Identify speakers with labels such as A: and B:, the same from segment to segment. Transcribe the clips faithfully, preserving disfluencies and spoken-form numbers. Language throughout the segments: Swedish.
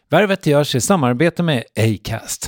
A: Värvet görs i samarbete med Acast.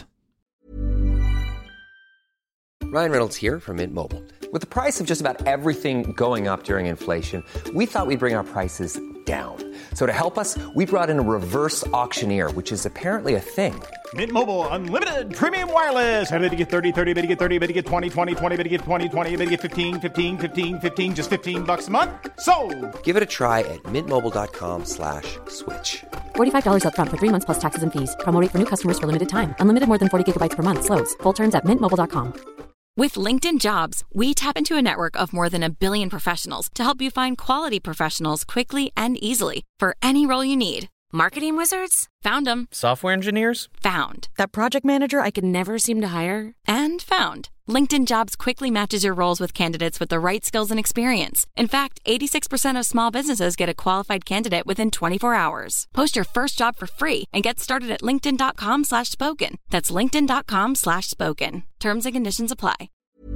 B: Ryan Reynolds here from Mint Mobile. With the price of just about everything going up during inflation, we thought we'd bring our prices down. So to help us, we brought in a reverse auctioneer, which is apparently a thing.
C: Mint Mobile Unlimited Premium Wireless. How to get thirty, thirty, how to get thirty, how to get twenty, twenty, twenty, how to get twenty, twenty, how to get fifteen, fifteen, fifteen, fifteen, just fifteen bucks a month? Sold!
B: Give it a try at mintmobile.com slash switch.
D: forty-five dollars up front for three months plus taxes and fees. Promo rate for new customers for limited time. Unlimited more than forty gigabytes per month. Slows full terms at mint mobile dot com.
E: With LinkedIn Jobs, we tap into a network of more than a billion professionals to help you find quality professionals quickly and easily for any role you need. Marketing wizards? Found them.
F: Software engineers?
E: Found. That project manager I could never seem to hire? And found. LinkedIn Jobs quickly matches your roles with candidates with the right skills and experience. In fact, eighty-six percent of small businesses get a qualified candidate within twenty-four hours. Post your first job for free and get started at linkedin.com slash spoken. That's linkedin.com slash spoken. Terms and conditions apply.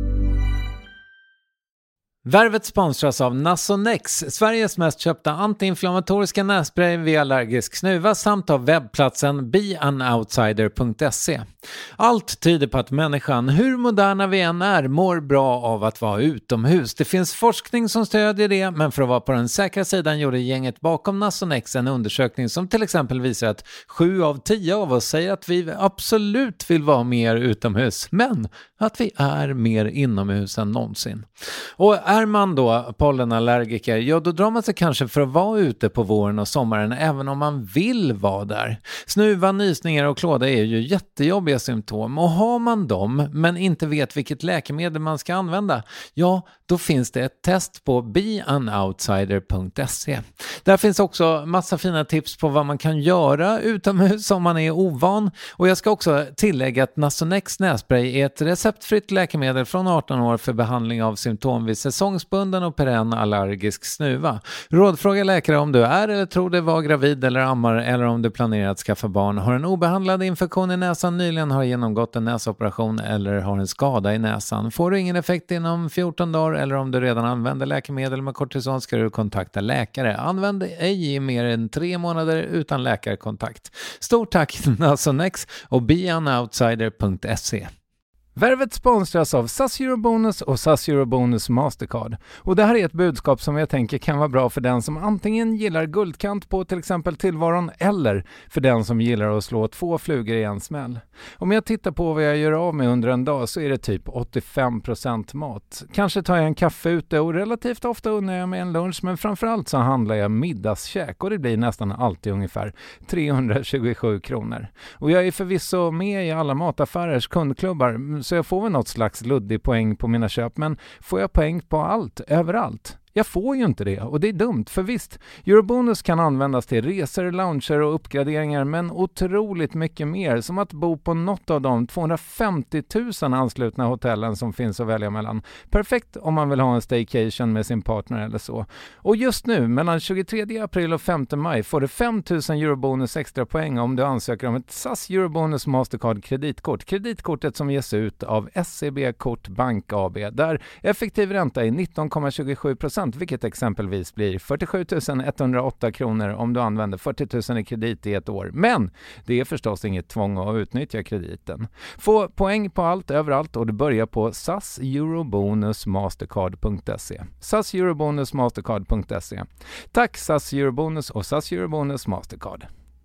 A: Värvet sponsras av Nasonex, Sveriges mest köpta antiinflammatoriska nässpray vid allergisk snuva samt av webbplatsen be an outsider punkt se. Allt tyder på att människan, hur moderna vi än är, mår bra av att vara utomhus. Det finns forskning som stödjer det, men för att vara på den säkra sidan gjorde gänget bakom Nasonex en undersökning som till exempel visar att sju av tio av oss säger att vi absolut vill vara mer utomhus, men att vi är mer inomhus än någonsin. Och är man då pollenallergiker, ja då drar man sig kanske för att vara ute på våren och sommaren även om man vill vara där. Snuva, nysningar och klåda är ju jättejobbiga symptom, och har man dem men inte vet vilket läkemedel man ska använda, ja då finns det ett test på be an outsider punkt se. Där finns också massa fina tips på vad man kan göra utomhus om man är ovan, och jag ska också tillägga att Nasonex nässpray är ett receptfritt läkemedel från arton år för behandling av symptom vid säsongsbunden och perenn allergisk snuva. Rådfråga läkare om du är eller tror dig vara gravid eller ammar, eller om du planerar att skaffa barn, har en obehandlad infektion i näsan, nyligen har genomgått en näsoperation eller har en skada i näsan. Får du ingen effekt inom fjorton dagar eller om du redan använder läkemedel med kortison ska du kontakta läkare. Använd ej i mer än tre månader utan läkarkontakt. Stort tack Nasonex och be an outsider punkt se. Värvet sponsras av S A S Eurobonus och S A S Eurobonus Mastercard. Och det här är ett budskap som jag tänker kan vara bra för den som antingen gillar guldkant på till exempel tillvaron, eller för den som gillar att slå två flugor i en smäll. Om jag tittar på vad jag gör av med under en dag så är det typ åttiofem procent mat. Kanske tar jag en kaffe ute och relativt ofta unnar jag mig en lunch, men framförallt så handlar jag middagskäk och det blir nästan alltid ungefär trehundratjugosju kronor. Och jag är förvisso med i alla mataffärers kundklubbar, så jag får väl något slags luddig poäng på mina köp, men får jag poäng på allt, överallt? Jag får ju inte det, och det är dumt, för visst, Eurobonus kan användas till resor, lounger och uppgraderingar, men otroligt mycket mer, som att bo på något av de tvåhundrafemtio tusen anslutna hotellen som finns att välja mellan. Perfekt om man vill ha en staycation med sin partner eller så. Och just nu, mellan tjugotredje april och femte maj, får du fem tusen Eurobonus extra poäng om du ansöker om ett S A S Eurobonus Mastercard kreditkort. Kreditkortet som ges ut av S C B Kort Bank A B, där effektiv ränta är nitton komma tjugosju procent, vilket exempelvis blir fyrtiosju tusen etthundraåtta kronor om du använder fyrtio tusen i kredit i ett år. Men det är förstås inget tvång att utnyttja krediten. Få poäng på allt överallt och du börjar på S A S Eurobonus Mastercard punkt se. S A S Eurobonus Mastercard punkt se. Tack S A S Eurobonus och S A S Eurobonus Mastercard.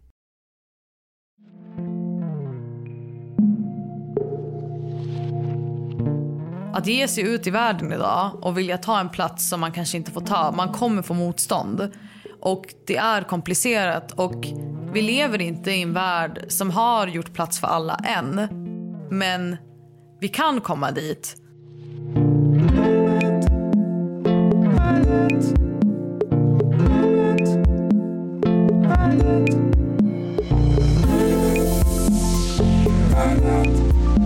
G: Att ge sig ut i världen idag och vilja ta en plats som man kanske inte får ta, man kommer få motstånd. Och det är komplicerat och vi lever inte i en värld som har gjort plats för alla än. Men vi kan komma dit.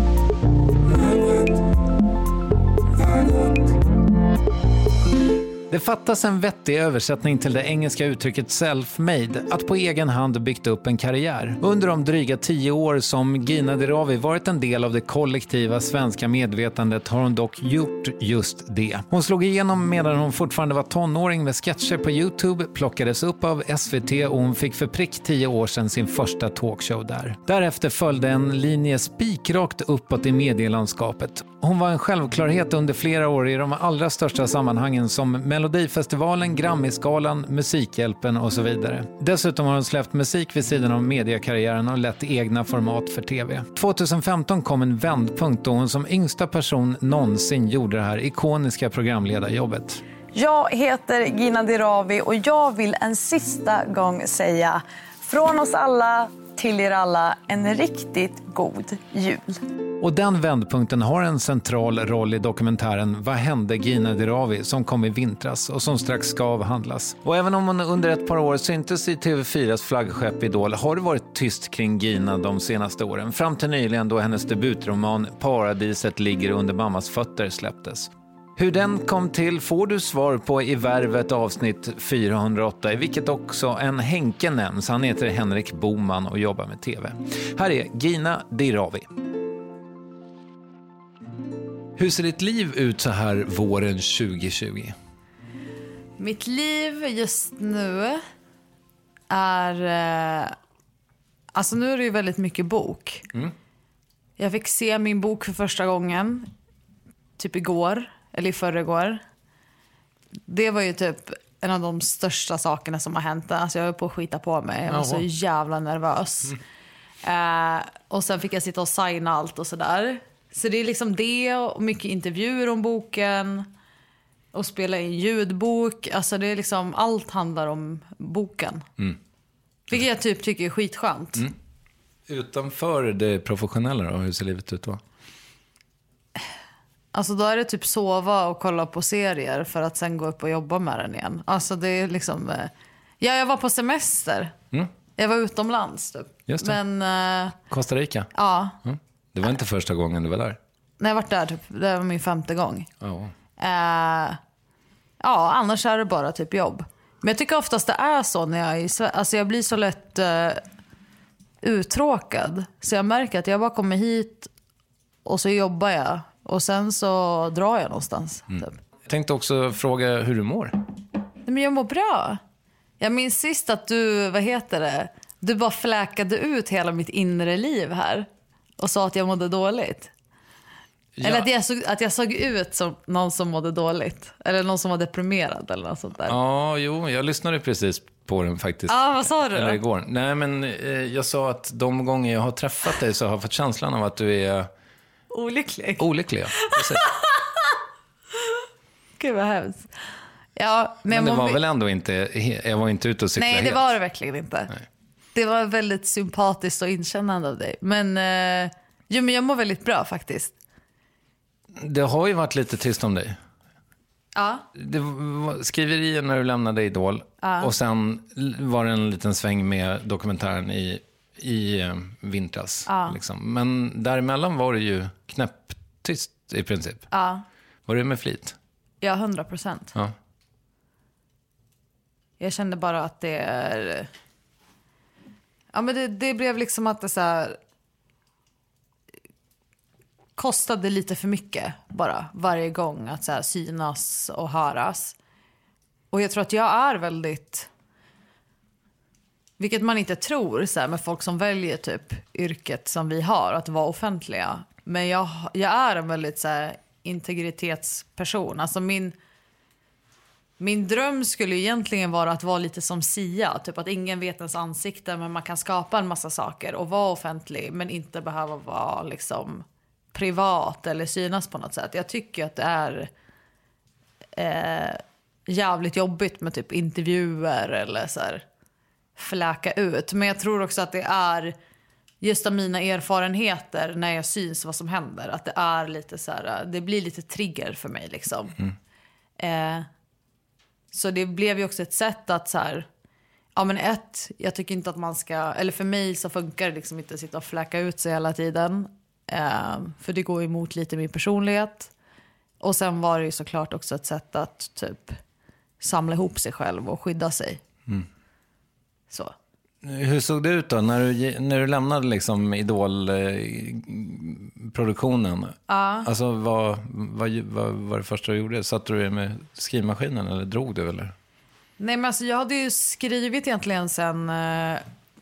A: Det Det fattas en vettig översättning till det engelska uttrycket self-made, att på egen hand byggt upp en karriär. Under de dryga tio år som Gina Dirawi varit en del av det kollektiva svenska medvetandet har hon dock gjort just det. Hon slog igenom medan hon fortfarande var tonåring med sketcher på YouTube, plockades upp av S V T och hon fick för prick tio år sedan sin första talkshow där. Därefter följde en linje spikrakt uppåt i medielandskapet. Hon var en självklarhet under flera år i de allra största sammanhangen som Melodifestivalen, Grammisgalan, Musikhjälpen och så vidare. Dessutom har hon släppt musik vid sidan av mediekarriären och lett egna format för tv. tjugohundrafemton kom en vändpunkt då hon som yngsta person någonsin gjorde det här ikoniska programledarjobbet.
F: Jag heter Gina Dirawi och jag vill en sista gång säga från oss alla till er alla en riktigt god jul.
A: Och den vändpunkten har en central roll i dokumentären Vad hände Gina Dirawi som kom i vintras och som strax ska avhandlas. Och även om hon under ett par år syntes i T V fyras flaggskepp Idol har det varit tyst kring Gina de senaste åren. Fram till nyligen då hennes debutroman Paradiset ligger under mammas fötter släpptes. Hur den kom till får du svar på i Värvet avsnitt fyrahundraåtta, i vilket också en Henke nämns. Han heter Henrik Boman och jobbar med tv. Här är Gina Dirawi. Hur ser ditt liv ut så här våren tjugohundratjugo?
G: Mitt liv just nu är... Eh, alltså nu är det ju väldigt mycket bok. Mm. Jag fick se min bok för första gången. Typ igår. Eller i förrgår. Det var ju typ en av de största sakerna som har hänt. Alltså jag var på att skita på mig. Jag var Jaha. så jävla nervös. Mm. Eh, och sen fick jag sitta och signa allt och sådär. Så det är liksom det och mycket intervjuer om boken. Och spela in ljudbok. Alltså det är liksom, allt handlar om boken. Mm. Vilket jag typ tycker är skitskönt. Mm.
A: Utanför det professionella då, hur ser livet ut då?
G: Alltså då är det typ sova och kolla på serier för att sen gå upp och jobba med den igen. Alltså det är liksom... Ja, jag var på semester. Mm. Jag var utomlands typ.
A: Just det.
G: Men... Uh...
A: Costa Rica?
G: Ja.
A: Mm. Det var inte första gången du var där?
G: Nej, jag var där typ. Det var min femte gång.
A: Oh.
G: Uh... Ja, annars är det bara typ jobb. Men jag tycker oftast det är så när jag är i Sverige. Alltså jag blir så lätt uh, uttråkad. Så jag märker att jag bara kommer hit och så jobbar jag. Och sen så drar jag någonstans. Mm. Typ.
A: Jag tänkte också fråga hur du mår.
G: Men jag mår bra. Jag minns sist att du, vad heter det? Du bara fläkade ut hela mitt inre liv här. Och sa att jag mådde dåligt. Ja. Eller att jag, såg, att jag såg ut som någon som mådde dåligt. Eller någon som var deprimerad eller något sånt där.
A: Ja, jo, jag lyssnade precis på den faktiskt.
G: Ja, vad sa du då?
A: Eller igår. Nej, men eh, jag sa att de gånger jag har träffat dig så har jag fått känslan av att du är...
G: Olycklig.
A: Olycklig, ja.
G: Gud vad hemskt. Ja, men,
A: men det var
G: vi...
A: väl ändå inte... Jag var inte ute och cykla
G: Nej, det
A: helt.
G: var det verkligen inte. Nej. Det var väldigt sympatiskt och inkännande av dig. Men, eh, jo, men jag mår väldigt bra faktiskt.
A: Det har ju varit lite tyst om dig.
G: Ja.
A: Det var skriverier när du lämnade Idol. Ja. Och sen var det en liten sväng med dokumentären i... i eh, vintras. Ja. Liksom. Men däremellan var det ju knäpptyst i princip.
G: Ja.
A: Var det med flit?
G: Ja, hundra procent.
A: Ja.
G: Jag kände bara att det är... Ja, men det, det blev liksom att det så här... kostade lite för mycket bara varje gång att så här synas och höras. Och jag tror att jag är väldigt... Vilket man inte tror så här, med folk som väljer typ yrket som vi har, att vara offentliga. Men jag, jag är en väldigt så här, integritetsperson. Alltså min, min dröm skulle egentligen vara att vara lite som Sia. Typ att ingen vet ens ansikte, men man kan skapa en massa saker och vara offentlig. Men inte behöva vara liksom privat eller synas på något sätt. Jag tycker att det är eh, jävligt jobbigt med typ intervjuer eller så här. Fläka ut. Men jag tror också att det är just av mina erfarenheter när jag syns vad som händer. Att det är lite så här, det blir lite trigger för mig liksom. Mm. Eh, så det blev ju också ett sätt att så här, ja men ett, jag tycker inte att man ska, eller för mig så funkar det liksom inte att sitta och fläka ut sig hela tiden. Eh, för det går emot lite min personlighet. Och sen var det ju såklart också ett sätt att typ samla ihop sig själv och skydda sig. Mm. Så.
A: Hur såg det ut då när du, när du lämnade liksom Idol-produktionen?
G: Ja.
A: Alltså vad, vad, vad var det första du gjorde? Satt du med skrivmaskinen eller drog du eller?
G: Nej, men alltså jag hade ju skrivit egentligen sen, eh,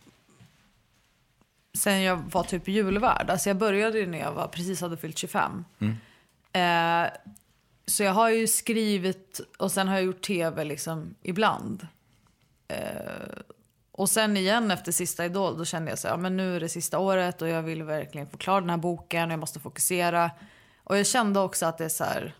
G: sen jag var typ julvärd. Alltså jag började ju när jag var, precis hade fyllt tjugofem. Mm. Eh, så jag har ju skrivit och sen har jag gjort tv liksom ibland. Eh, och sen igen efter sista Idol då kände jag så här, ja, men nu är det sista året och jag vill verkligen få klar den här boken och jag måste fokusera. Och jag kände också att det är så här,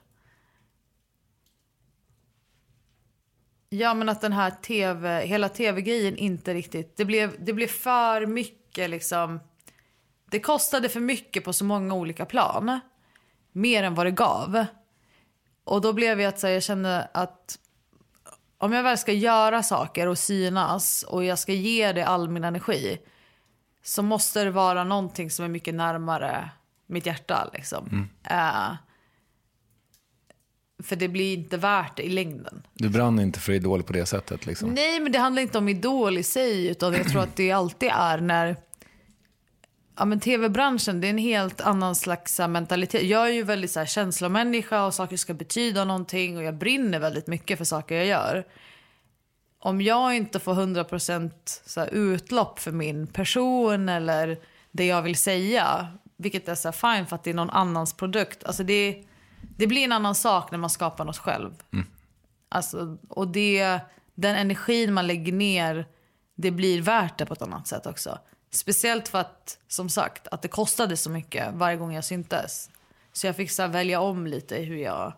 G: ja, men att den här tv, hela tv-grejen inte riktigt, det blev, det blev för mycket liksom, det kostade för mycket på så många olika plan, mer än vad det gav. Och då blev jag att så här, jag kände att om jag väl ska göra saker och synas och jag ska ge det all min energi, så måste det vara någonting som är mycket närmare mitt hjärta liksom. Mm. Uh, För det blir inte värt det i längden.
A: Du brann inte för Idol på det sättet liksom?
G: Nej, men det handlar inte om Idol i sig. Utan jag tror att det alltid är när... Ja, men tv-branschen, det är en helt annan slags mentalitet. Jag är ju väldigt så här, känslomänniska och saker ska betyda någonting. Och jag brinner väldigt mycket för saker jag gör. Om jag inte får hundra procent så här, utlopp för min person eller det jag vill säga, vilket är så här, fine för att det är någon annans produkt. Alltså det är... Det blir en annan sak när man skapar något själv. Mm. Alltså, och det, den energin man lägger ner, det blir värt det på ett annat sätt också. Speciellt för att, som sagt, att det kostade så mycket varje gång jag syntes. Så jag fick så här, välja om lite hur jag,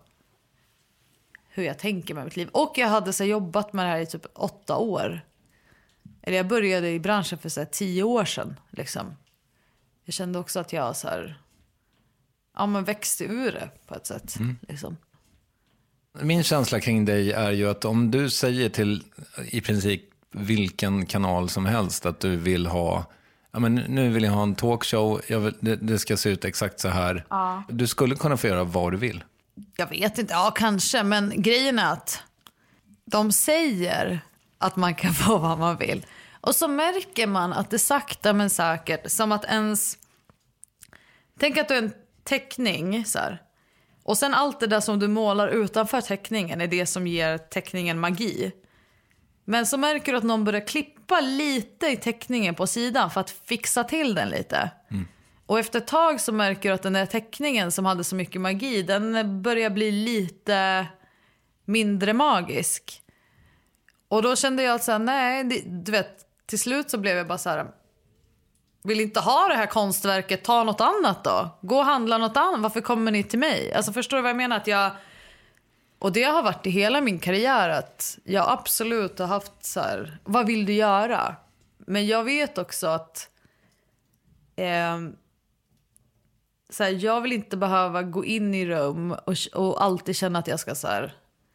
G: hur jag tänker med mitt liv. Och jag hade så här, jobbat med det här i typ åtta år. Eller jag började i branschen för så här, tio år sedan. Liksom. Jag kände också att jag så här... Ja, men växte ur det på ett sätt. Mm. Liksom.
A: Min känsla kring dig är ju att om du säger till i princip vilken kanal som helst att du vill ha, ja men nu vill jag ha en talkshow, jag vill, det, det ska se ut exakt så här. Ja. Du skulle kunna få göra vad du vill.
G: Jag vet inte, ja kanske, men grejen är att de säger att man kan få vad man vill. Och så märker man att det sakta men säkert, som att ens, tänk att du är en teckning så här. Och sen allt det där som du målar utanför teckningen är det som ger teckningen magi. Men så märker du att någon börjar klippa lite i teckningen på sidan för att fixa till den lite. Mm. Och efter ett tag så märker du att den där teckningen som hade så mycket magi, den börjar bli lite mindre magisk. Och då kände jag att så här, nej, det, du vet, till slut så blev jag bara så här, vill inte ha det här konstverket, ta något annat då. Gå och handla något annat, varför kommer ni till mig? Alltså förstår du vad jag menar? Att jag, och det har varit i hela min karriär att jag absolut har haft så här, vad vill du göra? Men jag vet också att eh, så här, jag vill inte behöva gå in i rum och, och alltid känna att jag ska så här,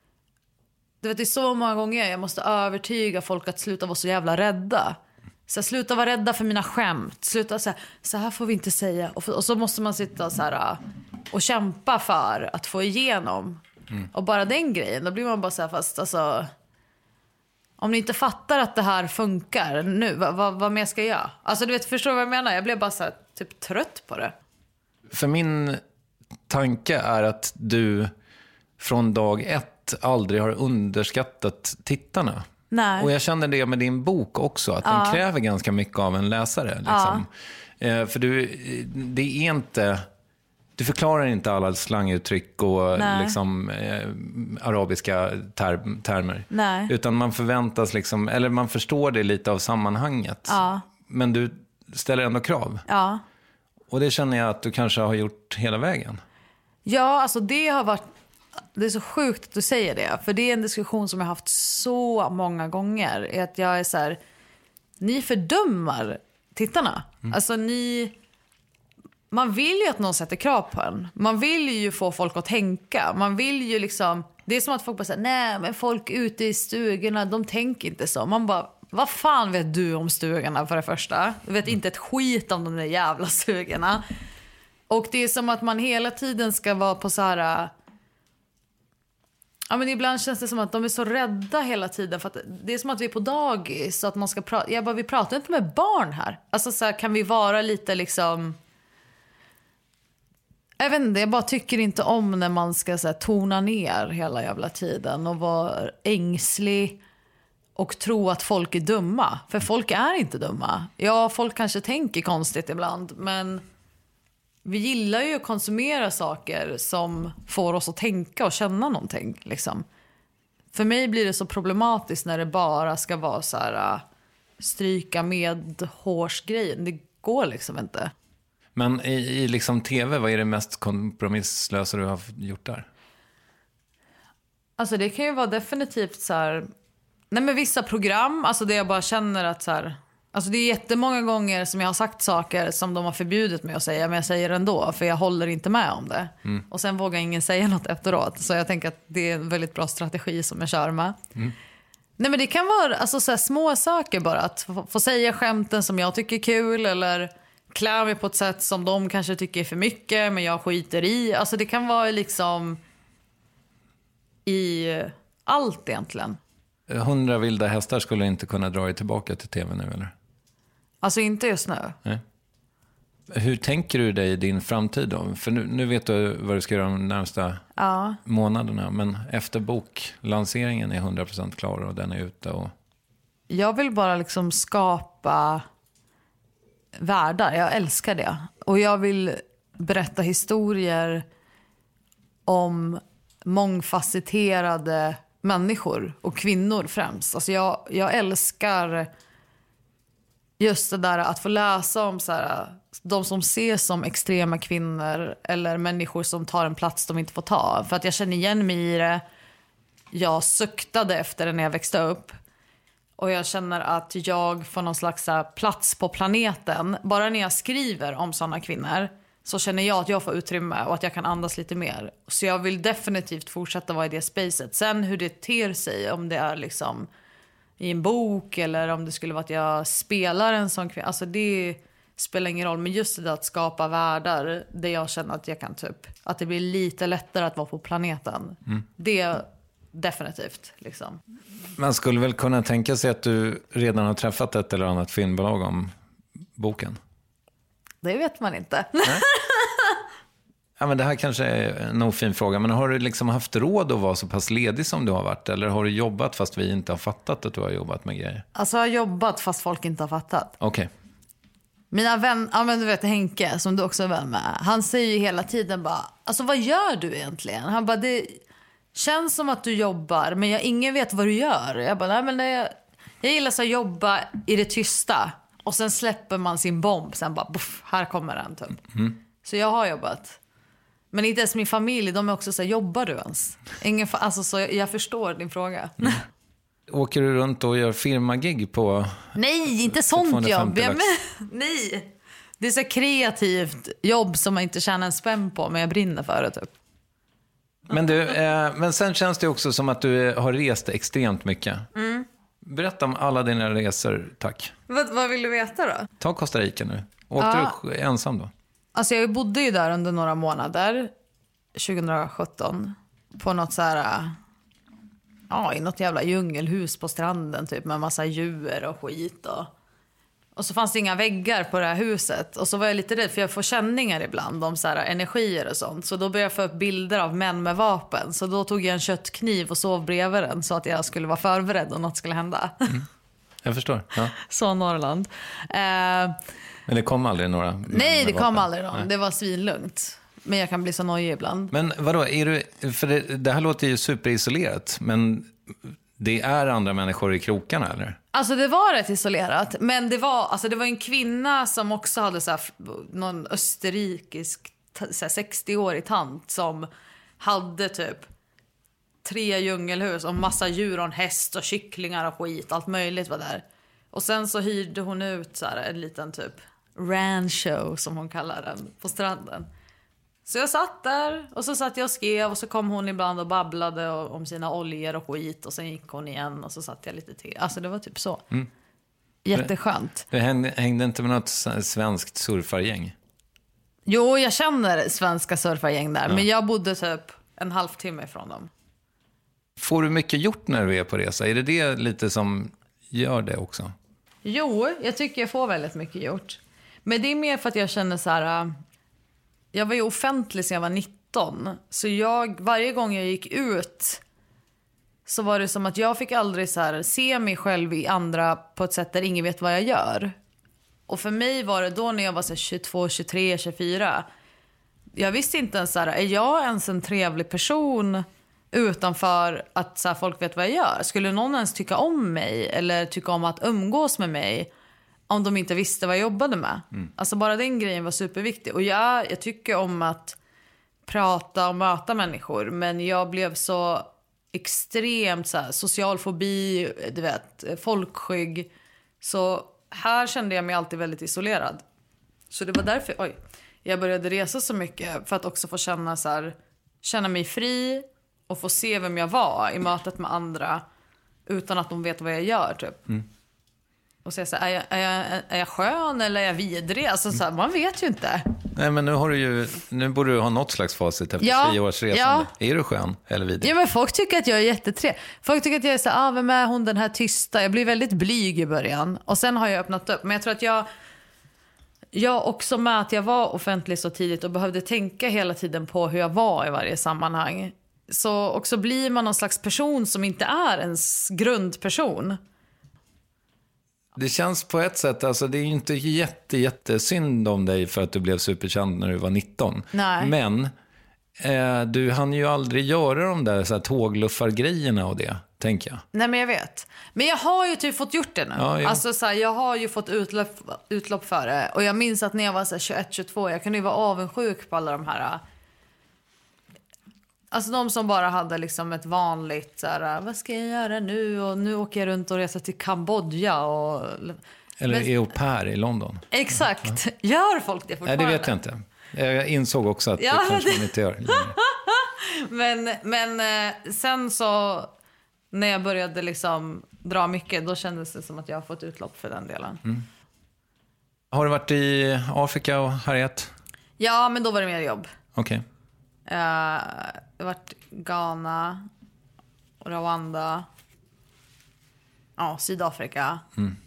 G: du vet, det är så många gånger jag måste övertyga folk att sluta vara så jävla rädda. Så sluta vara rädda för mina skämt. Sluta så här, så här får vi inte säga. Och, för, och så måste man sitta så här och kämpa för att få igenom. Mm. Och bara den grejen, då blir man bara så här, fast alltså, om ni inte fattar att det här funkar nu, vad, vad, vad mer ska jag göra? Alltså du vet, förstår du vad jag menar? Jag blev bara så här, typ trött på det.
A: För min tanke är att du från dag ett aldrig har underskattat tittarna. Nej. Och jag känner det med din bok också, att ja. den kräver ganska mycket av en läsare. Liksom. Ja. Eh, för du, det är inte, du förklarar inte alla slanguttryck och liksom, eh, arabiska ter- termer. Nej. Utan man förväntas, liksom, eller man förstår det lite av sammanhanget. Ja. Men du ställer ändå krav. Ja. Och det känner jag att du kanske har gjort hela vägen. Ja, alltså det har varit, det är så sjukt att du säger det. För det är en diskussion som jag har haft så många gånger. Är att jag är så här, ni fördömar tittarna. Mm. Alltså ni, man vill ju att någon sätter krav på en. Man vill ju få folk att tänka. Man vill ju liksom, det är som att folk bara säger, nej men folk ute i stugorna, de tänker inte så. Man bara, vad fan vet du om stugorna för det första? Du vet inte ett skit om de där jävla stugorna. Och det är som att man hela tiden ska vara på så här,
G: Ja, men ibland känns det som att de är så rädda hela tiden. För att det är som att vi är på dagis. Så att man ska prata. Jag bara, vi pratar inte med barn här. Alltså så här, kan vi vara lite liksom... Jag vet inte, jag bara tycker inte om när man ska så här, tona ner hela jävla tiden. Och vara ängslig. Och tro att folk är dumma. För folk är inte dumma. Ja, folk kanske tänker konstigt ibland. Men vi gillar ju att konsumera saker som får oss att tänka och känna någonting. Liksom. För mig blir det så problematiskt när det bara ska vara så här stryka med hårsgrejen. Det går liksom inte.
A: Men i, i liksom tv, vad är det mest kompromisslösa du har gjort där?
G: Alltså det kan ju vara definitivt så här... Nej, men vissa program, alltså det jag bara känner att så här... Alltså det är jättemånga gånger som jag har sagt saker som de har förbjudit mig att säga, men jag säger ändå, för jag håller inte med om det. Mm. Och sen vågar ingen säga något efteråt. Så jag tänker att det är en väldigt bra strategi som jag kör med. Mm. Nej, men det kan vara alltså, så här, små saker bara. Att få, få säga skämten som jag tycker är kul, eller klä mig på ett sätt som de kanske tycker är för mycket, men jag skiter i. Alltså det kan vara liksom i allt egentligen.
A: Hundra vilda hästar skulle inte kunna dra er tillbaka till tv nu, eller?
G: Alltså inte just nu.
A: Nej. Hur tänker du dig i din framtid då? För nu, nu vet du vad du ska göra de närmsta
G: ja.
A: månaderna. Men efter boklanseringen är hundra procent klar och den är ute. Och...
G: Jag vill bara liksom skapa världar. Jag älskar det. Och jag vill berätta historier om mångfacetterade människor och kvinnor främst. Alltså jag, jag älskar just det där att få läsa om så här, de som ses som extrema kvinnor eller människor som tar en plats de inte får ta. För att jag känner igen mig i det. Jag suktade efter det när jag växte upp. Och jag känner att jag får någon slags plats på planeten. Bara när jag skriver om sådana kvinnor så känner jag att jag får utrymme och att jag kan andas lite mer. Så jag vill definitivt fortsätta vara i det spacet. Sen hur det ter sig, om det är liksom i en bok eller om det skulle vara att jag spelar en sån kvinna. Alltså det spelar ingen roll. Men just det att skapa världar där jag känner att jag kan typ, att det blir lite lättare att vara på planeten. Mm. Det är definitivt liksom.
A: Man skulle väl kunna tänka sig att du redan har träffat ett eller annat filmbolag om boken?
G: Det vet man inte.
A: Ja, men det här kanske är en ofin fråga. Men har du liksom haft råd att vara så pass ledig som du har varit? Eller har du jobbat fast vi inte har fattat att du har jobbat med grejer?
G: Alltså jag har jobbat fast folk inte har fattat.
A: Okej. Okay.
G: Mina vänner, ja men du vet Henke som du också är vän med. Han säger ju hela tiden bara, alltså vad gör du egentligen? Han bara, det känns som att du jobbar men jag, ingen vet vad du gör. Jag bara, nej men det, jag gillar så att jobba i det tysta. Och sen släpper man sin bomb. Sen bara, buff, här kommer den typ. Mm. Så jag har jobbat. Men inte ens min familj, de är också så här, jobbar du ens? Ingen, alltså, så jag, jag förstår din fråga. Mm.
A: Åker du runt och gör firmagig på...
G: Nej, inte sånt jobb. Jag, men, nej, det är så kreativt jobb som man inte tjänar en spänn på, men jag brinner för det typ.
A: Men, du, eh, men sen känns det också som att du har rest extremt mycket. Mm. Berätta om alla dina resor, tack.
G: Vad, vad vill du veta då?
A: Ta Costa Rica nu. Åkte ja. du ensam då?
G: Alltså jag bodde ju där under några månader tjugosjutton på något så här, ja, i något jävla djungelhus på stranden typ med massa djur och skit och, och så fanns det inga väggar på det här huset och så var jag lite rädd för jag får känningar ibland om så här energier och sånt, så då började jag få upp bilder av män med vapen, så då tog jag en köttkniv och sov bredvid den så att jag skulle vara förberedd om något skulle hända. Mm.
A: Jag förstår. Ja.
G: Så Norrland. Eh,
A: Men det kom aldrig några...
G: Nej, det kom vapen. aldrig någon. Nej. Det var svinlugnt. Men jag kan bli så nojig ibland.
A: Men vadå, är du... För det, det här låter ju superisolerat. Men det är andra människor i krokarna, eller?
G: Alltså det var rätt isolerat. Men det var, alltså, det var en kvinna som också hade så här, någon österrikisk så här, sextio-årig tant som hade typ tre djungelhus och massa djur och en häst och kycklingar och skit. Allt möjligt var där. Och sen så hyrde hon ut så här, en liten typ rancho som hon kallar den på stranden. Så jag satt där och så satt jag och skrev och så kom hon ibland och babblade om sina oljor och skit och sen gick hon igen och så satt jag lite till. Alltså det var typ så. Mm. Jätteskönt.
A: Du hängde, hängde inte med något svenskt surfargäng?
G: Jo, jag känner svenska surfargäng där. Ja. Men jag bodde typ en halvtimme ifrån dem.
A: Får du mycket gjort när du är på resa? Är det det lite som gör det också?
G: Jo, jag tycker jag får väldigt mycket gjort. Men det är mer för att jag känner så här... Jag var ju offentlig sedan jag var nitton. Så jag, varje gång jag gick ut så var det som att jag fick aldrig så här, se mig själv i andra på ett sätt där ingen vet vad jag gör. Och för mig var det då när jag var så här, tjugotvå, tjugotre, tjugofyra. Jag visste inte ens så här, är jag ens en trevlig person utanför att så här, folk vet vad jag gör? Skulle någon ens tycka om mig eller tycka om att umgås med mig om de inte visste vad jag jobbade med? Mm. Alltså bara den grejen var superviktig. Och jag, jag tycker om att prata och möta människor, men jag blev så extremt så här, social fobi, du vet, folkskygg. Så här kände jag mig alltid väldigt isolerad. Så det var därför oj, jag började resa så mycket, för att också få känna, så här, känna mig fri och få se vem jag var i mötet med andra utan att de vet vad jag gör typ. Mm. Och säga så här, är jag, är, jag, är jag skön eller är jag vidrig? Alltså, så här, man vet ju inte.
A: Nej, men nu har du ju, nu borde du ha något slags facit efter
G: ja,
A: tio års resande. Ja. Är du skön eller vidrig?
G: Ja, men folk tycker att jag är jättetrevlig. Folk tycker att jag är så här, ah, vem är hon den här tysta? Jag blir väldigt blyg i början. Och sen har jag öppnat upp. Men jag tror att jag, jag också med att jag var offentlig så tidigt och behövde tänka hela tiden på hur jag var i varje sammanhang. Så också blir man någon slags person som inte är ens grundperson.
A: Det känns på ett sätt, alltså det är ju inte jätte, jättesynd om dig för att du blev superkänd när du var nitton.
G: Nej.
A: Men eh, du hann ju aldrig göra de där så här tågluffargrejerna och det, tänker jag.
G: Nej, men jag vet. Men jag har ju typ fått gjort det nu.
A: Ja, ja.
G: Alltså så här, jag har ju fått utlopp, utlopp för det. Och jag minns att när jag var så här, tjugoett, tjugotvå, jag kunde ju vara avundsjuk på alla de här... Alltså de som bara hade liksom ett vanligt så här, vad ska jag göra nu? Och nu åker jag runt och reser till Kambodja. Och...
A: Eller
G: men...
A: är au pair i London.
G: Exakt. Ja. Gör folk det fortfarande?
A: Nej, det vet jag inte. Jag insåg också att
G: ja,
A: det kanske det... man inte gör.
G: men, men sen så, när jag började liksom dra mycket, då kändes det som att jag har fått utlopp för den delen. Mm.
A: Har du varit i Afrika och härjat?
G: Ja, men då var det mer jobb.
A: Okej. Okay.
G: Jag har varit Ghana, Rwanda, ja, Sydafrika. Mm.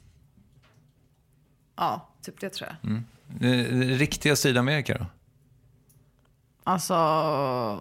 G: Ja, typ det tror jag.
A: Mm. Riktiga Sydamerika då?
G: Alltså,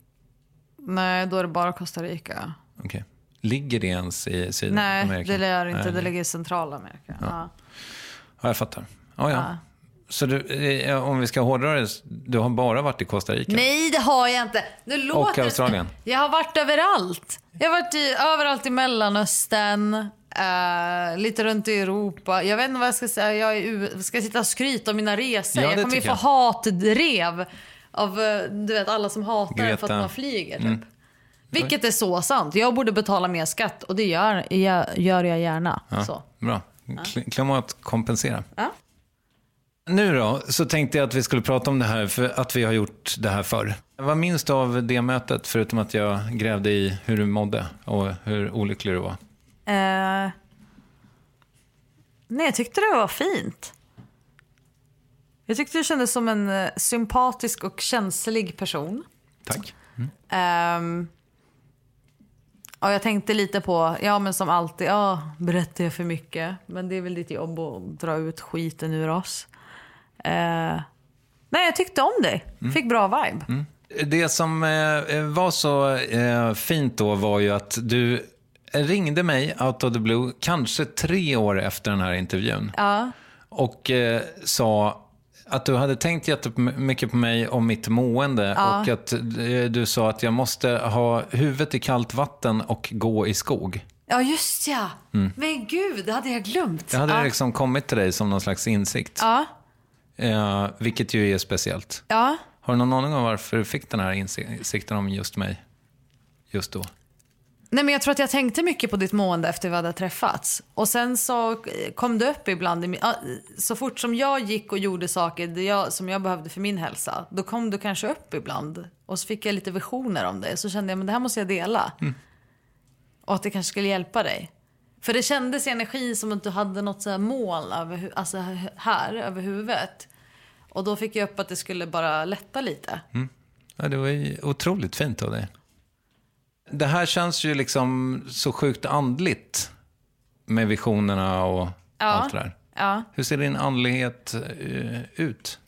G: nej, då är det bara Costa Rica.
A: Okej. Okay. Ligger det ens i Sydamerika?
G: Nej, det gör inte. Nej. Det ligger i Centralamerika.
A: Ja,
G: ja.
A: Ja, jag fattar. Oh, ja. Ja. Så du, om vi ska hårdra det, du har bara varit i Costa Rica?
G: Nej, det har jag inte. Nu låter
A: och Australien?
G: Det. Jag har varit överallt. Jag har varit i, överallt i Mellanöstern, uh, lite runt i Europa. Jag vet inte vad jag ska säga. Jag är, ska sitta och skryta om mina resor. Ja, jag kommer ju få hatdrev av du vet, alla som hatar Greta. För att man flyger. Typ. Mm. Vilket är så sant. Jag borde betala mer skatt och det gör jag, gör jag gärna.
A: Ja,
G: så.
A: Bra. Kl- klimat kompensera.
G: Ja.
A: Nu då, så tänkte jag att vi skulle prata om det här för att vi har gjort det här förr. Vad minns du av det mötet förutom att jag grävde i hur du mådde och hur olycklig du var?
G: Uh, nej, jag tyckte det var fint. Jag tyckte du kändes som en uh, sympatisk och känslig person.
A: Tack. Mm.
G: Um, och jag tänkte lite på, ja men som alltid, ja, berättar jag för mycket. Men det är väl ditt jobb att dra ut skiten ur oss. Uh, nej, jag tyckte om dig. Mm. Fick bra vibe.
A: Mm. Det som eh, var så eh, fint då var ju att du ringde mig out of the blue kanske tre år efter den här intervjun.
G: Ja.
A: Och eh, sa att du hade tänkt jättemycket på mig om mitt mående. Ja. Och att eh, du sa att jag måste ha huvudet i kallt vatten och gå i skog.
G: Ja, just ja. Mm. Men gud, det hade jag glömt.
A: Det hade
G: ja.
A: liksom kommit till dig som någon slags insikt.
G: Ja.
A: Eh, vilket ju är speciellt.
G: Ja.
A: Har du någon aning om varför du fick den här insikten om just mig just då?
G: Nej, men jag tror att jag tänkte mycket på ditt mående efter vi hade träffats. Och sen så kom det upp ibland. Så fort som jag gick och gjorde saker som jag behövde för min hälsa, då kom du kanske upp ibland. Och så fick jag lite visioner om det. Så kände jag, men det här måste jag dela. Mm. Och att det kanske skulle hjälpa dig. För det kändes i energin som att du hade något så här mål över, alltså här över huvudet. Och då fick jag upp att det skulle bara lätta lite.
A: Mm. Ja, det var ju otroligt fint av dig. Det här känns ju liksom så sjukt andligt med visionerna och
G: ja.
A: allt det där.
G: Ja.
A: Hur ser din andlighet uh, ut?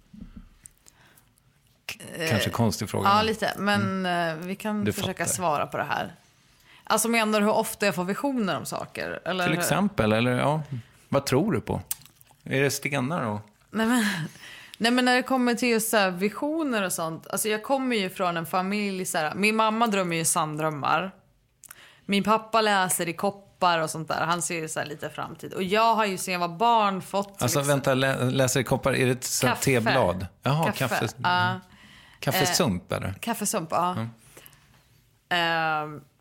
A: K- kanske konstig fråga.
G: Ja, lite. Men mm. vi kan
A: du
G: försöka
A: fattar.
G: svara på det här. Alltså menar du hur ofta jag får visioner om saker? Eller
A: Till exempel, eller ja, vad tror du på? Är det stenar då?
G: Nej men, nej men när det kommer till just så här visioner och sånt. Alltså jag kommer ju från en familj så här, min mamma drömmer ju sanddrömmar. Min pappa läser i koppar och sånt där. Han ser ju så här lite framtid. Och jag har ju sen jag var barn fått...
A: Alltså liksom, vänta, lä- läser i koppar, är det ett sånt
G: kaffe.
A: teblad? Jaha, kaffe.
G: Kaffe.
A: kaffe.
G: Uh,
A: Kaffesump,
G: eh,
A: eller?
G: Kaffesump, ja. Mm. Uh,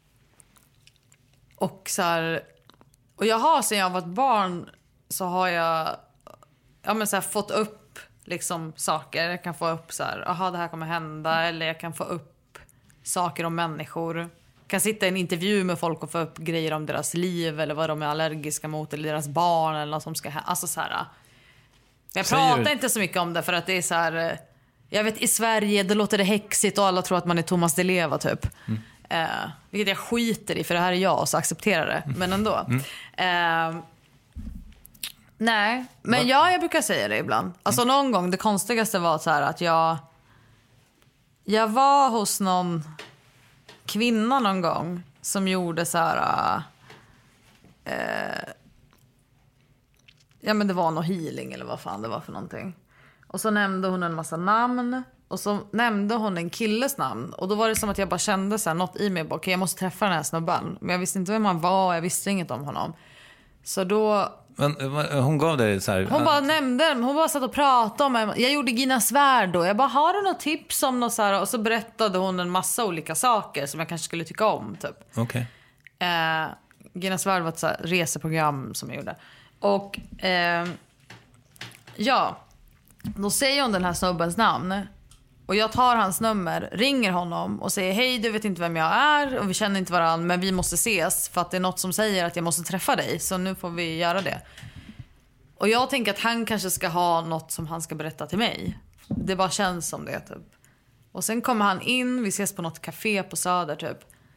G: och så här... Och jag har sen jag var ett barn så har jag ja, men så här, fått upp liksom saker. Jag kan få upp så här, aha, det här kommer hända. Eller jag kan få upp saker om människor. Jag kan sitta i en intervju med folk och få upp grejer om deras liv. Eller vad de är allergiska mot. Eller deras barn. Eller något som ska hända. Alltså så här. Jag
A: Säger
G: pratar
A: du...
G: inte så mycket om det för att det är så här. Jag vet i Sverige då låter det häxigt och alla tror att man är Thomas Di Leva typ. Mm. Eh, vilket jag skiter i för det här är jag så accepterar det. Men ändå. Mm. Eh, nej, men ja, jag brukar säga det ibland. Alltså mm. någon gång, det konstigaste var så här att jag jag var hos någon kvinna någon gång som gjorde så här eh, ja men det var någon healing eller vad fan det var för någonting. Och så nämnde hon en massa namn. Och så nämnde hon en killes namn. Och då var det som att jag bara kände så här, något i mig. Okej, okay, jag måste träffa den här snubben. Men jag visste inte vem han var. Jag visste inget om honom. Så då...
A: Men, hon gav dig så här...
G: Hon bara nämnde, hon bara satt och pratade om mig. Jag gjorde Gina Svärd då. Jag bara, har du något tips om något så här? Och så berättade hon en massa olika saker som jag kanske skulle tycka om typ.
A: Okej.
G: Okay. Eh, Gina Svärd var ett så här reseprogram som jag gjorde. Och eh, ja, då säger hon den här snubbens namn. Och jag tar hans nummer, ringer honom och säger hej, du vet inte vem jag är och vi känner inte varandra men vi måste ses för att det är något som säger att jag måste träffa dig så nu får vi göra det. Och jag tänker att han kanske ska ha något som han ska berätta till mig. Det bara känns som det typ. Och sen kommer han in, vi ses på något café på Söder typ.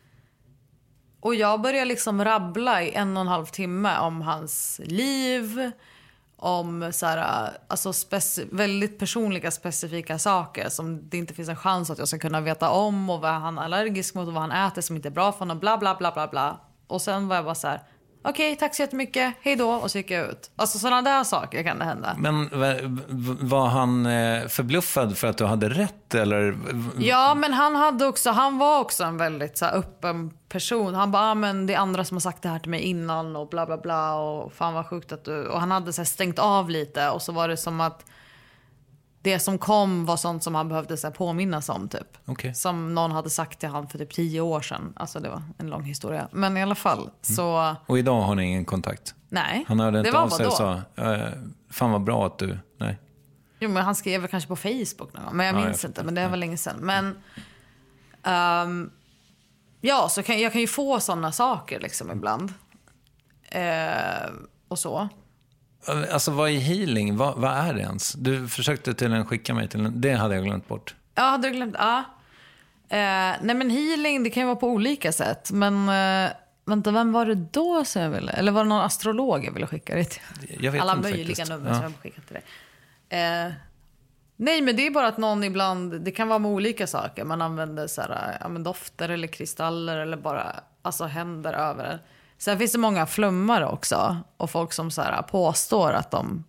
G: Och jag börjar liksom rabbla i en och en halv timme om hans liv. Om så här, alltså speci- väldigt personliga specifika saker som det inte finns en chans att jag ska kunna veta om och vad han är allergisk mot och vad han äter som inte är bra för honom, bla bla bla bla bla. Och sen var jag bara så här, okej, okay, tack så jättemycket, hej då, och så gick jag ut. Alltså sådana där saker kan det hända.
A: Men var han förbluffad för att du hade rätt eller?
G: Ja, men han hade också, han var också en väldigt så här öppen person. Han bara, ah, men det är andra som har sagt det här till mig innan och bla bla bla och fan vad sjukt att du, och han hade så här stängt av lite och så var det som att det som kom var sånt som han behövde så här påminnas om typ.
A: Okay.
G: Som någon hade sagt till han för typ tio år sedan. Alltså det var en lång historia. Men i alla fall mm. så...
A: Och idag har ni ingen kontakt?
G: Nej.
A: Han hörde inte
G: det var
A: av sig och sa, fan vad bra att du... Nej.
G: Jo, men han skrev väl kanske på Facebook någon gång. Men jag
A: ja,
G: minns
A: jag
G: inte. Men det var länge sedan. Men... Um, ja, så kan, jag kan ju få sådana saker liksom ibland. Uh, och så.
A: Alltså vad är healing? Vad, vad är det ens? Du försökte till en skicka mig till en... Det hade jag glömt bort.
G: Ja, hade du glömt? Ja. Eh, nej men healing, det kan ju vara på olika sätt. Men eh, vänta, vem var det då som jag ville? Eller var det någon astrolog jag ville skicka det till?
A: Jag vet
G: alla
A: inte
G: möjliga
A: faktiskt.
G: nummer
A: Ja.
G: som jag har skickat till det. Eh, nej men det är bara att någon ibland, det kan vara med olika saker. Man använder så här, ja, men dofter eller kristaller eller bara alltså händer över det. Sen finns det många flummare också. Och folk som så här påstår att de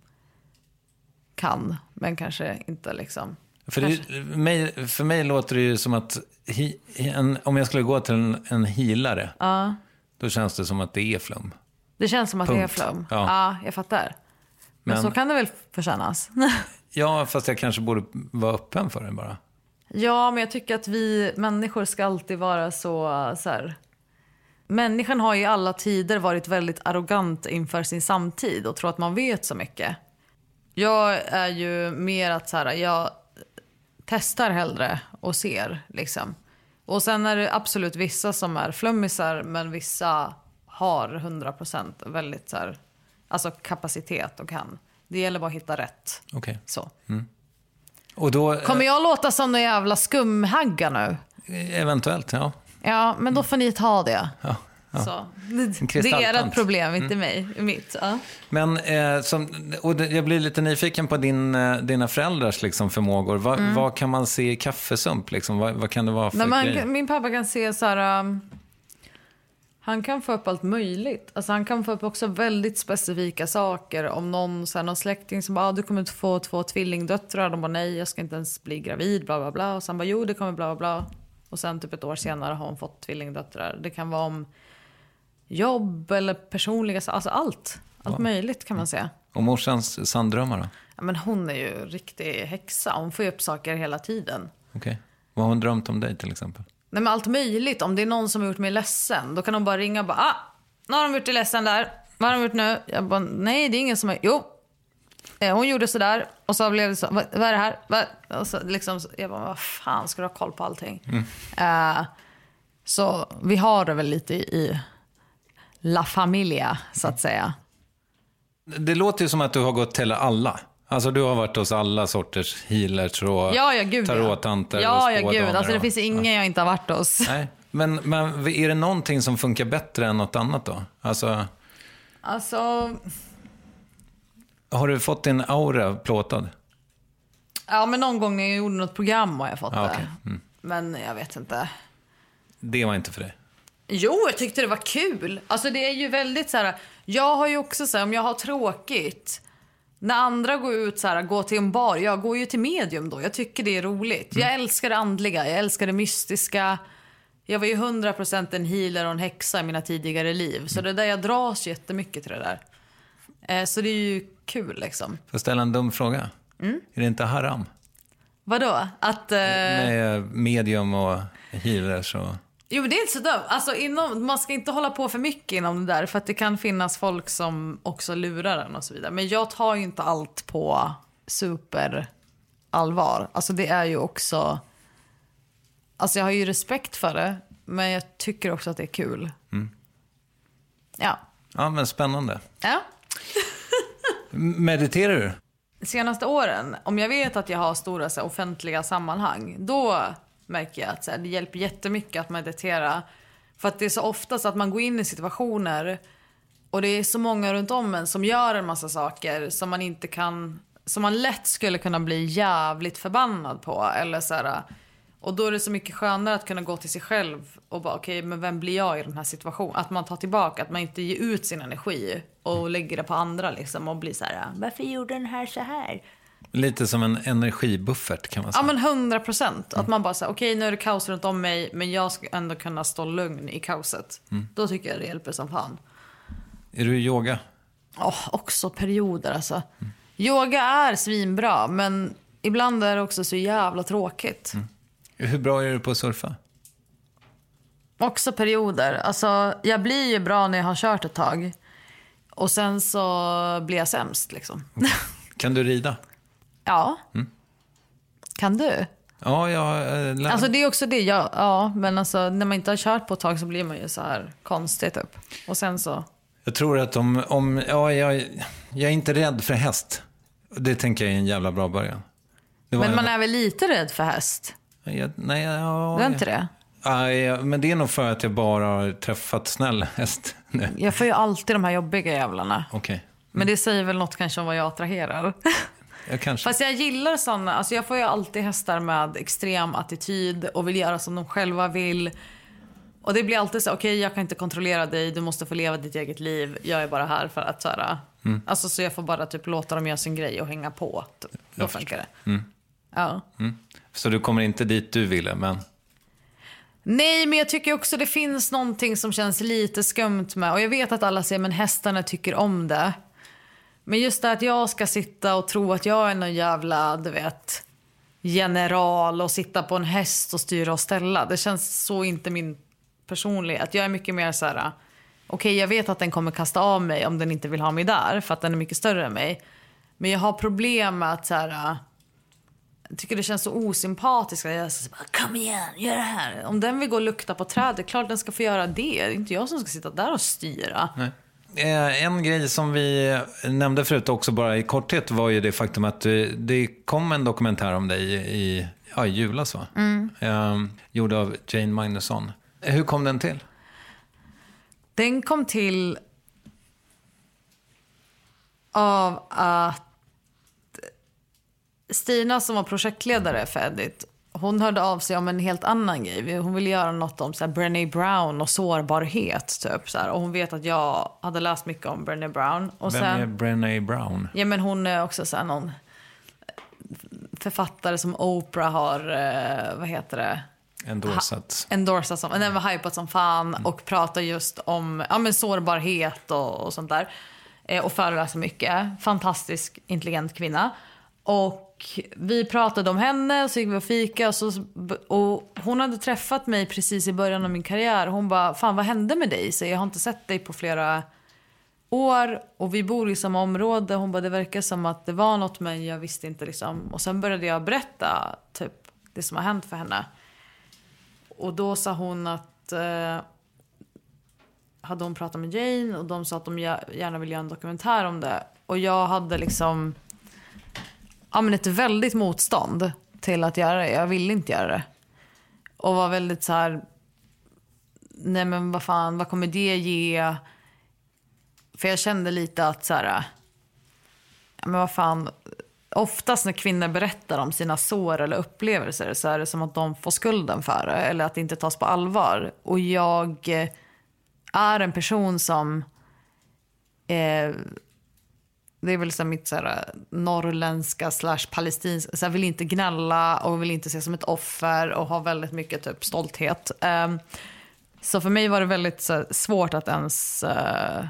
G: kan, men kanske inte liksom.
A: För, det, mig, för mig låter det ju som att hi, en, om jag skulle gå till en, en healare,
G: ja.
A: Då känns det som att det är flum.
G: Det känns som att
A: Punkt.
G: det är flum.
A: Ja.
G: Ja, jag fattar. Men, men så kan det väl förtjänas.
A: Ja, fast jag kanske borde vara öppen för det bara.
G: Ja, men jag tycker att vi människor ska alltid vara så, så här. Människan har i alla tider varit väldigt arrogant inför sin samtid och tror att man vet så mycket. Jag är ju mer att så här, jag testar hellre och ser liksom. Och sen är det absolut vissa som är flummisar, men vissa har hundra procent väldigt så här, alltså kapacitet och kan. Det gäller bara att hitta rätt.
A: Okej. Okay.
G: Så.
A: Mm. Och då
G: kommer jag låta som en jävla skumhagga nu?
A: Eventuellt, ja.
G: Ja, men då får ni ta det.
A: Ja. Ja.
G: Så. Det är ett problem, inte mm. mig. Mitt. Ja.
A: Men eh, som, och jag blir lite nyfiken på din, eh, dina föräldrars liksom, förmågor. Va, mm. Vad kan man se i kaffesump? Liksom? Vad, vad kan det vara för
G: Nej, man,
A: grejer?
G: Min pappa kan se så här... Um, han kan få upp allt möjligt. Alltså, han kan få upp också väldigt specifika saker. Om någon, så här, någon släkting som bara, ah, du kommer inte få två tvillingdöttrar. De bara, nej, jag ska inte ens bli gravid, bla bla bla. Och sen bara, jo, det kommer bla bla bla. Och sen typ ett år senare har hon fått tvillingdöttrar. Det kan vara om jobb eller personliga, alltså allt. Allt ja. möjligt kan man säga.
A: Och morsans sanddrömmar då?
G: Ja, men hon är ju riktig häxa. Hon får ju upp saker hela tiden.
A: Okej. Okay. Vad har hon drömt om dig till exempel?
G: Nej, men allt möjligt. Om det är någon som har gjort mig ledsen, då kan hon bara ringa och bara, ah, nu har de gjort dig ledsen där. Vad har de gjort nu? Jag bara, nej, det är ingen som har... Jo, hon gjorde så där. Och så blev det så, vad, vad är det här? Vad? Och så, liksom, jag bara, vad fan, ska du ha koll på allting? Mm. Uh, så vi har det väl lite i... i La Familia, så att säga.
A: Det låter ju som att du har gått till alla. Alltså du har varit hos alla sorters healers och
G: ja, ja, gud,
A: tarottanter
G: ja.
A: och
G: Ja, ja, gud. Alltså det finns ingen ja. jag inte har varit hos.
A: Nej, men, men är det någonting som funkar bättre än något annat då? Alltså...
G: Alltså...
A: Har du fått din aura plåtad?
G: Ja, men någon gång när jag gjorde något program har jag fått
A: ja,
G: det.
A: Okay. Mm.
G: Men jag vet inte.
A: Det var inte för dig?
G: Jo, jag tyckte det var kul. Alltså det är ju väldigt så här. Jag har ju också så här, om jag har tråkigt, när andra går ut så här, går till en bar, jag går ju till medium då. Jag tycker det är roligt. Mm. Jag älskar det andliga, jag älskar det mystiska. Jag var ju hundra procent en healer och en häxa i mina tidigare liv. Så mm. det där, jag dras jättemycket till det där. Eh, så det är ju kul liksom.
A: Får jag ställa en dum fråga? Mm? Är det inte haram?
G: Vadå? Att, eh...
A: Med medium och healers och...
G: Jo, men det är inte så dumt. Alltså, inom, man ska inte hålla på för mycket inom det där. För att det kan finnas folk som också lurar den och så vidare. Men jag tar ju inte allt på super allvar. Alltså det är ju också... Alltså jag har ju respekt för det. Men jag tycker också att det är kul. Mm. Ja.
A: Ja, men spännande.
G: Ja.
A: Mediterar du?
G: Senaste åren, om jag vet att jag har stora så här, offentliga sammanhang, då... märker jag att så här, det hjälper jättemycket att meditera. För att det är så ofta så att man går in i situationer och det är så många runt om en som gör en massa saker som man inte kan, som man lätt skulle kunna bli jävligt förbannad på. Eller så här, och då är det så mycket skönare att kunna gå till sig själv och bara okej, okay, men vem blir jag i den här situationen? Att man tar tillbaka, att man inte ger ut sin energi och lägger det på andra liksom och blir så här, varför gjorde den här så här?
A: Lite som en energibuffert kan man säga.
G: Ja, men hundra procent. Mm. Att man bara säger, okej okay, nu är det kaos runt om mig, men jag ska ändå kunna stå lugn i kaoset. Mm. Då tycker jag det hjälper som fan.
A: Är du i yoga?
G: Ja, oh, också perioder alltså. Mm. Yoga är svinbra, men ibland är det också så jävla tråkigt.
A: Mm. Hur bra är du på att surfa?
G: Också perioder. Alltså, jag blir ju bra när jag har kört ett tag. Och sen så blir jag sämst liksom.
A: Okay. Kan du rida?
G: Ja. Mm. Kan du?
A: Ja, jag äh, lär...
G: Alltså det är också det. Jag, ja, men alltså när man inte har kört på ett tag så blir man ju så här konstigt upp. Och sen så...
A: Jag tror att om... om ja, jag, jag är inte rädd för häst. Det tänker jag är en jävla bra början.
G: Men man en... är väl lite rädd för häst?
A: Jag, nej, ja...
G: Det är inte det?
A: Ja, men det är nog för att jag bara har träffat snäll häst nu.
G: Jag får ju alltid de här jobbiga jävlarna.
A: Okej. Okay. Mm.
G: Men det säger väl något kanske om vad jag attraherar.
A: Jag kanske.
G: Fast jag gillar sådana, alltså jag får ju alltid hästar med extrem attityd och vill göra som de själva vill. Och det blir alltid så, okej okay, jag kan inte kontrollera dig, du måste få leva ditt eget liv. Jag är bara här för att så här, mm. alltså så jag får bara typ låta dem göra sin grej och hänga på. Typ. Då funkar det. Mm. Ja.
A: Mm. Så du kommer inte dit du ville, men...
G: Nej, men jag tycker också det finns någonting som känns lite skumt med. Och jag vet att alla säger, men hästarna tycker om det. Men just det att jag ska sitta och tro att jag är någon jävla, du vet, general och sitta på en häst och styra och ställa. Det känns så inte min personlighet. Jag är mycket mer så här, okej okay, jag vet att den kommer kasta av mig om den inte vill ha mig där. För att den är mycket större än mig. Men jag har problem med att så här... Jag tycker det känns så osympatiskt. Jag säger bara, kom igen, gör det här. Om den vill gå och lukta på trädet, klart den ska få göra det. Det är inte jag som ska sitta där och styra.
A: Nej. En grej som vi nämnde förut också bara i korthet var ju det faktum att det kom en dokumentär om dig i, ja, i julas va? Mm. Um, gjord av Jane Magnusson. Hur kom den till?
G: Den kom till av att Stina som var projektledare för Edit, hon hörde av sig om en helt annan grej. Hon ville göra något om så här Brené Brown och sårbarhet typ så här. Och hon vet att jag hade läst mycket om Brené Brown. Och
A: Vem
G: sen,
A: är Brené Brown?
G: Ja, men hon är också så här någon författare som Oprah har, eh, vad heter det?
A: Endorsat.
G: Ha, endorsat som, den var hypat som fan mm. och pratar just om ja, men sårbarhet och, och sånt där. Eh, och föreläser mycket. Fantastisk, intelligent kvinna. Och vi pratade om henne och så gick vi och fika och, så, och hon hade träffat mig precis i början av min karriär. Hon bara, fan vad hände med dig? Så jag har inte sett dig på flera år och vi bor i samma område. Hon bara, det verkar som att det var något men jag visste inte liksom. Och sen började jag berätta typ det som har hänt för henne. Och då sa hon att eh, hade hon pratat med Jane och de sa att de gärna ville göra en dokumentär om det. Och jag hade liksom ja, men ett väldigt motstånd till att göra det. Jag ville inte göra det. Och var väldigt så här, nej men vad fan, vad kommer det ge? För jag kände lite att så här, ja men vad fan, oftast när kvinnor berättar om sina sår eller upplevelser så är det som att de får skulden för det eller att det inte tas på allvar. Och jag är en person som eh, det är väl så mitt så här, norrländska slash palestinska, så jag vill inte gnälla och vill inte se som ett offer och ha väldigt mycket typ stolthet. Um, så för mig var det väldigt så här, svårt att ens uh,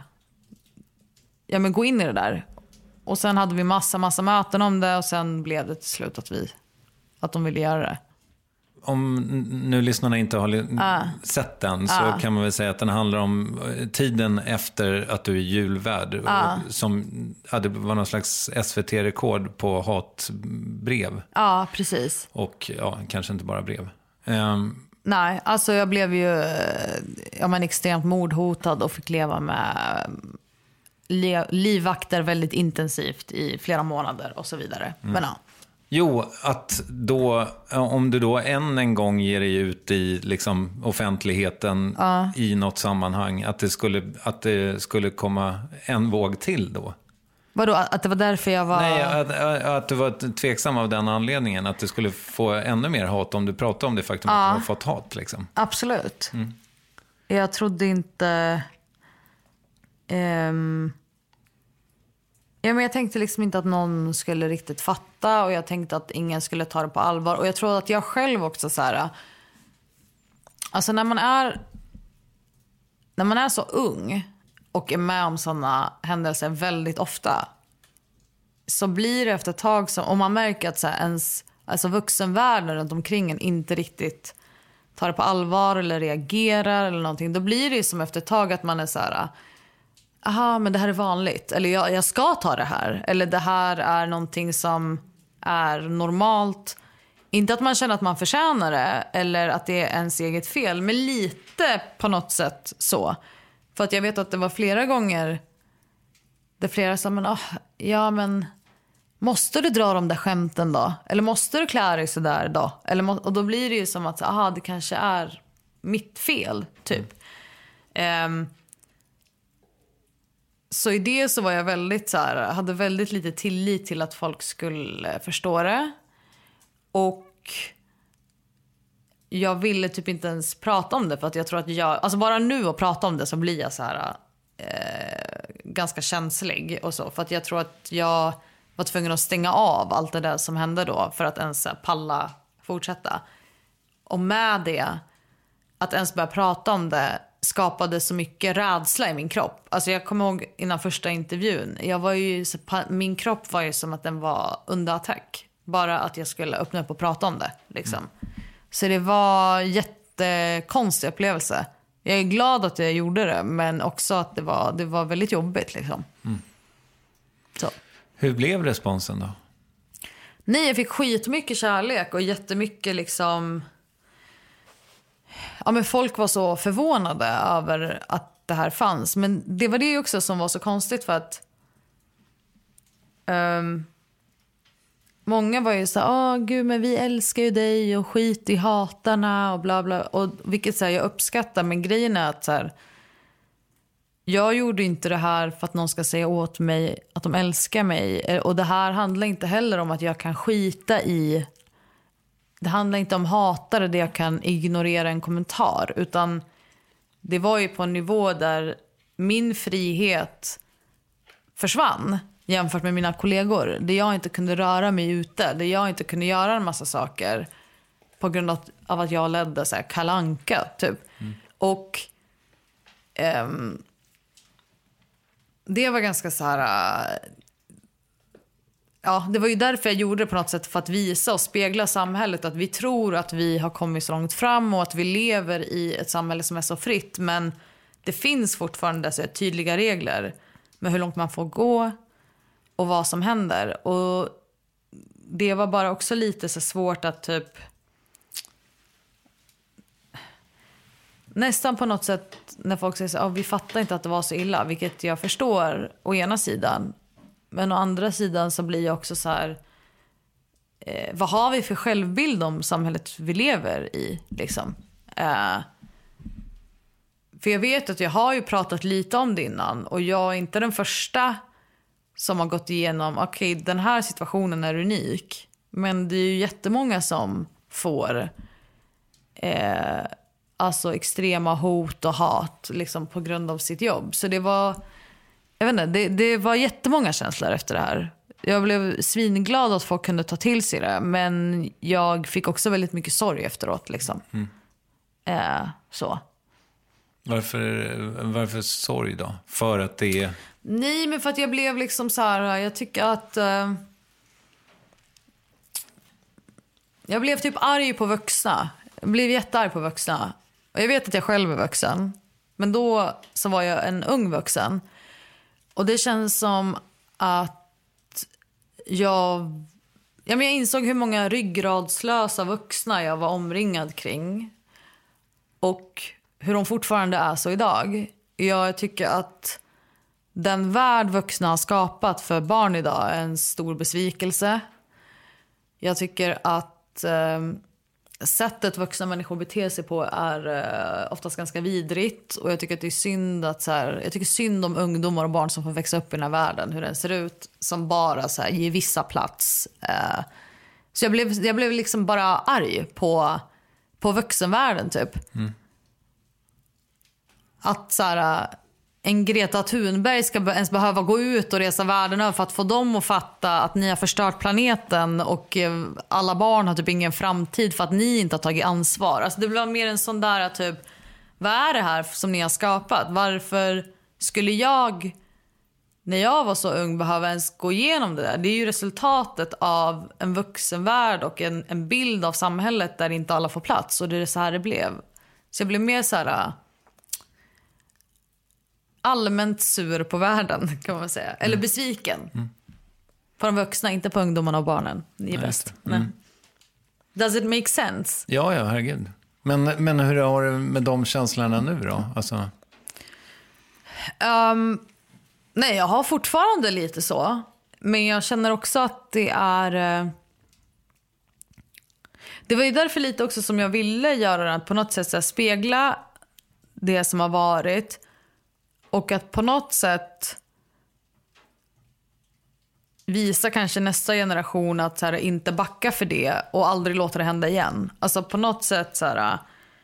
G: ja, men gå in i det där. Och sen hade vi massa, massa möten om det och sen blev det till slut att vi att de ville göra det.
A: Om nu lyssnarna inte har uh. sett den så uh. kan man väl säga att den handlar om tiden efter att du är julvärd uh. och, som hade var någon slags S V T-rekord på hatbrev.
G: Ja, precis.
A: Och ja, kanske inte bara brev. Um,
G: Nej, alltså jag blev ju ja, men extremt mordhotad och fick leva med le- livvakter väldigt intensivt i flera månader och så vidare. Mm. Men ja.
A: Jo, att då, om du då än en gång ger dig ut i liksom offentligheten uh. i något sammanhang, att det, skulle, att det skulle komma en våg till då?
G: Vadå, att det var därför jag var...
A: Nej, att, att du var tveksam av den anledningen, att du skulle få ännu mer hat om du pratar om det faktum uh. att du har fått hat liksom.
G: Absolut.
A: Mm.
G: Jag trodde inte... Um... Ja, men jag tänkte liksom inte att någon skulle riktigt fatta och jag tänkte att ingen skulle ta det på allvar. Och jag tror att jag själv också så här, alltså när man är när man är så ung och är med om sådana händelser väldigt ofta så blir det efter ett tag som, om man märker att så här, ens alltså vuxenvärlden runt omkring en inte riktigt tar det på allvar eller reagerar eller någonting, då blir det som efter ett tag att man är så här, aha, men det här är vanligt. Eller jag, jag ska ta det här. Eller det här är någonting som är normalt. Inte att man känner att man förtjänar det. Eller att det är ens eget fel. Men lite på något sätt så. För att jag vet att det var flera gånger. Där flera sa, men, oh, ja men. Måste du dra de där skämten då? Eller måste du klä dig så där då? Eller må, och då blir det ju som att, aha, det kanske är mitt fel. Typ. Um, Så i det så var jag väldigt så här, hade väldigt lite tillit till att folk skulle förstå det. Och jag ville typ inte ens prata om det för att jag tror att jag, alltså bara nu att prata om det så blir jag så här eh, ganska känslig och så. För att jag tror att jag var tvungen att stänga av allt det där som hände då för att ens palla fortsätta. Och med det, att ens börja prata om det skapade så mycket rädsla i min kropp. Alltså jag kommer ihåg innan första intervjun. Jag var ju, min kropp var ju som att den var under attack. Bara att jag skulle öppna upp och prata om det. Liksom. Mm. Så det var en jättekonstig upplevelse. Jag är glad att jag gjorde det. Men också att det var, det var väldigt jobbigt. Liksom. Mm. Så.
A: Hur blev responsen då?
G: Nej, jag fick skitmycket kärlek. Och jättemycket liksom... Ja, men folk var så förvånade över att det här fanns. Men det var det också som var så konstigt för att um, många var ju så här, åh gud men vi älskar ju dig och skit i hatarna och bla bla. Och vilket så här, jag uppskattar, men grejen är att så här, jag gjorde inte det här för att någon ska säga åt mig att de älskar mig. Och det här handlar inte heller om att jag kan skita i, det handlar inte om hatare där jag kan ignorera en kommentar, utan det var ju på en nivå där min frihet försvann jämfört med mina kollegor. Där jag inte kunde röra mig ute. Där jag inte kunde göra en massa saker på grund av, av att jag ledde så här Kalle Anka typ. Mm. Och ehm, det var ganska så här... Ja, det var ju därför jag gjorde det på något sätt, för att visa och spegla samhället att vi tror att vi har kommit så långt fram och att vi lever i ett samhälle som är så fritt, men det finns fortfarande så tydliga regler med hur långt man får gå och vad som händer. Och det var bara också lite så svårt att typ nästan på något sätt när folk säger så här, oh, vi fattar inte att det var så illa, vilket jag förstår å ena sidan. Men å andra sidan så blir jag också så här, eh, vad har vi för självbild om samhället vi lever i liksom? Eh, för jag vet att jag har ju pratat lite om det innan, och jag är inte den första som har gått igenom, okej, okay, den här situationen är unik. Men det är ju jättemånga som får eh, alltså extrema hot och hat liksom på grund av sitt jobb. Så det var... Jag vet inte, det, det var jättemånga känslor efter det här. Jag blev svinglad att folk kunde ta till sig det. Men jag fick också väldigt mycket sorg efteråt liksom. Mm. Eh, så.
A: Varför, varför sorg då? För att det är...
G: Nej, men för att jag blev liksom så här... Jag tycker att... Eh, jag blev typ arg på vuxna. Jag blev jättearg på vuxna. Och jag vet att jag själv är vuxen. Men då så var jag en ung vuxen. Och det känns som att jag, ja, men jag insåg hur många ryggradslösa vuxna jag var omringad kring. Och hur de fortfarande är så idag. Jag tycker att den värld vuxna har skapat för barn idag är en stor besvikelse. Jag tycker att eh, sättet vuxna människor beter sig på är eh, oftast ganska vidrigt. Och jag tycker att det är synd att så här, jag tycker synd om ungdomar och barn som får växa upp i den här världen, hur den ser ut, som bara så här, ger vissa plats. Eh, så jag blev, jag blev liksom bara arg på, på vuxenvärlden typ. Mm. Att så här, en Greta Thunberg ska ens behöva gå ut och resa världen över för att få dem att fatta att ni har förstört planeten och alla barn har typ ingen framtid för att ni inte har tagit ansvar. Alltså det blev mer en sån där typ, vad är det här som ni har skapat? Varför skulle jag, när jag var så ung, behöva ens gå igenom det där? Det är ju resultatet av en vuxenvärld och en, en bild av samhället där inte alla får plats, och det är så här det blev. Så jag blev mer så här... allmänt sur på världen kan man säga. Eller besviken. Mm. På de vuxna, inte på ungdomarna och barnen. Ni är bäst. Mm. Does it make sense?
A: Ja, ja, herregud. Men, men hur har du med de känslorna nu då? Alltså...
G: Um, nej, jag har fortfarande lite så. Men jag känner också att det är... Uh... Det var ju därför lite också som jag ville göra det. Att på något sätt så här, spegla det som har varit. Och att på något sätt visa kanske nästa generation att så här, inte backa för det och aldrig låta det hända igen. Alltså på något sätt så här,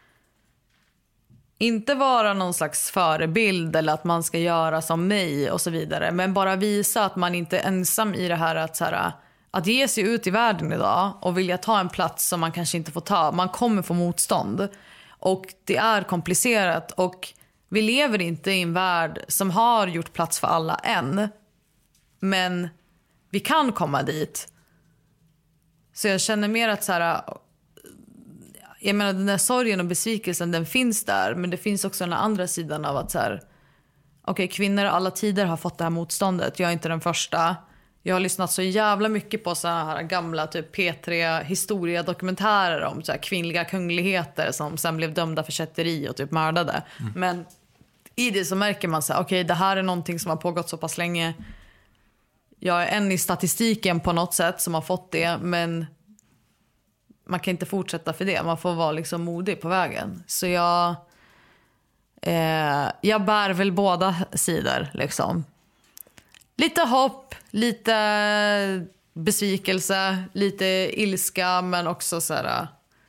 G: inte vara någon slags förebild eller att man ska göra som mig och så vidare. Men bara visa att man inte är ensam i det här att, så här, att ge sig ut i världen idag och vilja ta en plats som man kanske inte får ta. Man kommer få motstånd och det är komplicerat, och vi lever inte i en värld som har gjort plats för alla än. Men vi kan komma dit. Så jag känner mer att så här, jag menar, den där sorgen och besvikelsen, den finns där. Men det finns också den andra sidan av att så här, okej, kvinnor alla tider har fått det här motståndet. Jag är inte den första. Jag har lyssnat så jävla mycket på så här gamla typ P tre historiedokumentärer om så här kvinnliga kungligheter som sen blev dömda för kätteri och typ mördade. Mm. Men i det så märker man så här, okej, det här är någonting som har pågått så pass länge. jag är en i statistiken på något sätt som har fått det, men man kan inte fortsätta för det. Man får vara liksom modig på vägen. Så jag eh, jag bär väl båda sidor liksom. Lite hopp, lite besvikelse, lite ilska, men också så här,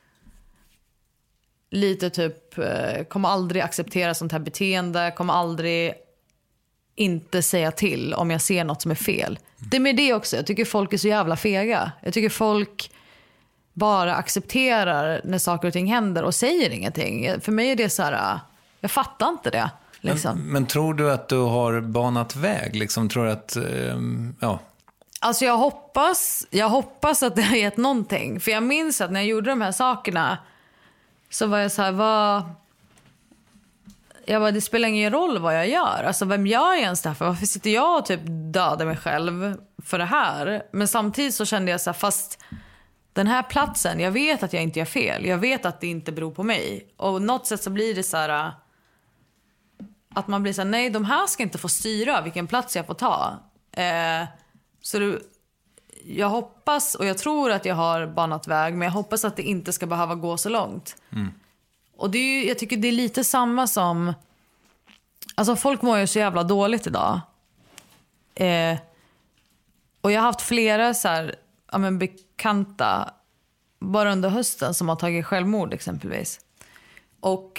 G: lite typ eh, kommer aldrig acceptera sånt här beteende, kommer aldrig inte säga till om jag ser något som är fel. Det är med det också. Jag tycker folk är så jävla fega. Jag tycker folk bara accepterar när saker och ting händer och säger ingenting. För mig är det så här, jag fattar inte det. Liksom.
A: Men, men tror du att du har banat väg? Liksom, tror du att, um, ja...
G: Alltså jag hoppas, jag hoppas att det har gett någonting. För jag minns att när jag gjorde de här sakerna så var jag så här, vad... Jag bara, det spelar ingen roll vad jag gör. Alltså vem gör jag ens det här för? Varför sitter jag och typ dödar mig själv för det här? Men samtidigt så kände jag så här, fast den här platsen, jag vet att jag inte gör fel. Jag vet att det inte beror på mig. Och något sätt så blir det så här, att man blir så här, nej, de här ska inte få styra vilken plats jag får ta. Eh, så det, jag hoppas och jag tror att jag har banat väg, men jag hoppas att det inte ska behöva gå så långt. Mm. Och det är ju, jag tycker det är lite samma som, alltså folk mår ju så jävla dåligt idag. Eh, och jag har haft flera så här, ja men bekanta bara under hösten som har tagit självmord exempelvis. Och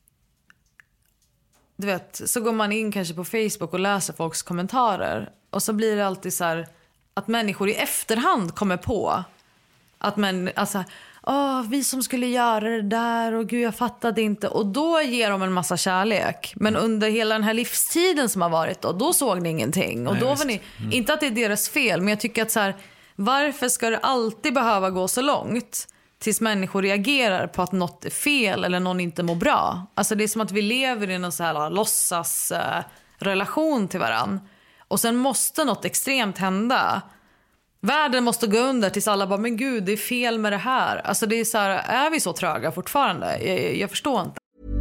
G: du vet, så går man in kanske på Facebook och läser folks kommentarer. Och så blir det alltid så här att människor i efterhand kommer på att man, alltså, åh, vi som skulle göra det där och gud, jag fattade inte. Och då ger de en massa kärlek. Men under hela den här livstiden som har varit då, då såg ni ingenting. Och Nej, då var ni, mm. inte att det är deras fel, men jag tycker att så här, varför ska det alltid behöva gå så långt tills människor reagerar på att något är fel eller någon inte mår bra? Alltså det är som att vi lever i en så här låtsas eh, relation till varann. Och sen måste något extremt hända. Världen måste gå under tills alla bara, men gud, det är fel med det här. Alltså det är så här, är vi så tröga fortfarande? Jag, jag förstår inte.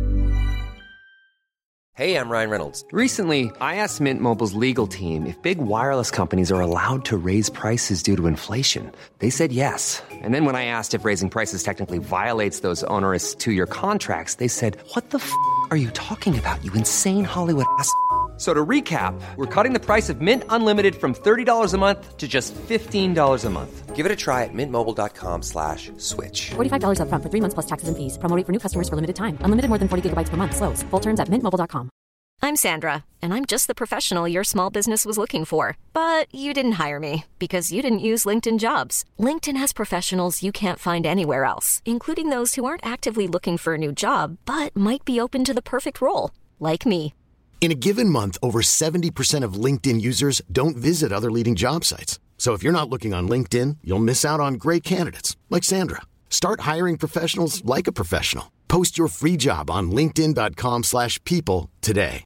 B: Hey, I'm Ryan Reynolds. Recently, I asked Mint Mobile's legal team if big wireless companies are allowed to raise prices due to inflation. They said yes. And then when I asked if raising prices technically violates those onerous two-year contracts, they said, what the f*** are you talking about, you insane Hollywood ass f- So to recap, we're cutting the price of Mint Unlimited from thirty dollars a month to just fifteen dollars a month. Give it a try at mintmobile.com slash switch.
D: forty-five dollars up front for three months plus taxes and fees. Promo rate for new customers for limited time. Unlimited more than forty gigabytes per month. Slows full terms at mint mobile dot com.
H: I'm Sandra, and I'm just the professional your small business was looking for. But you didn't hire me because you didn't use LinkedIn Jobs. LinkedIn has professionals you can't find anywhere else, including those who aren't actively looking for a new job, but might be open to the perfect role, like me.
I: In a given month, over seventy percent of LinkedIn users don't visit other leading job sites. So if you're not looking on LinkedIn, you'll miss out on great candidates like Sandra. Start hiring professionals like a professional. Post your free job on linkedin dot com slash people today.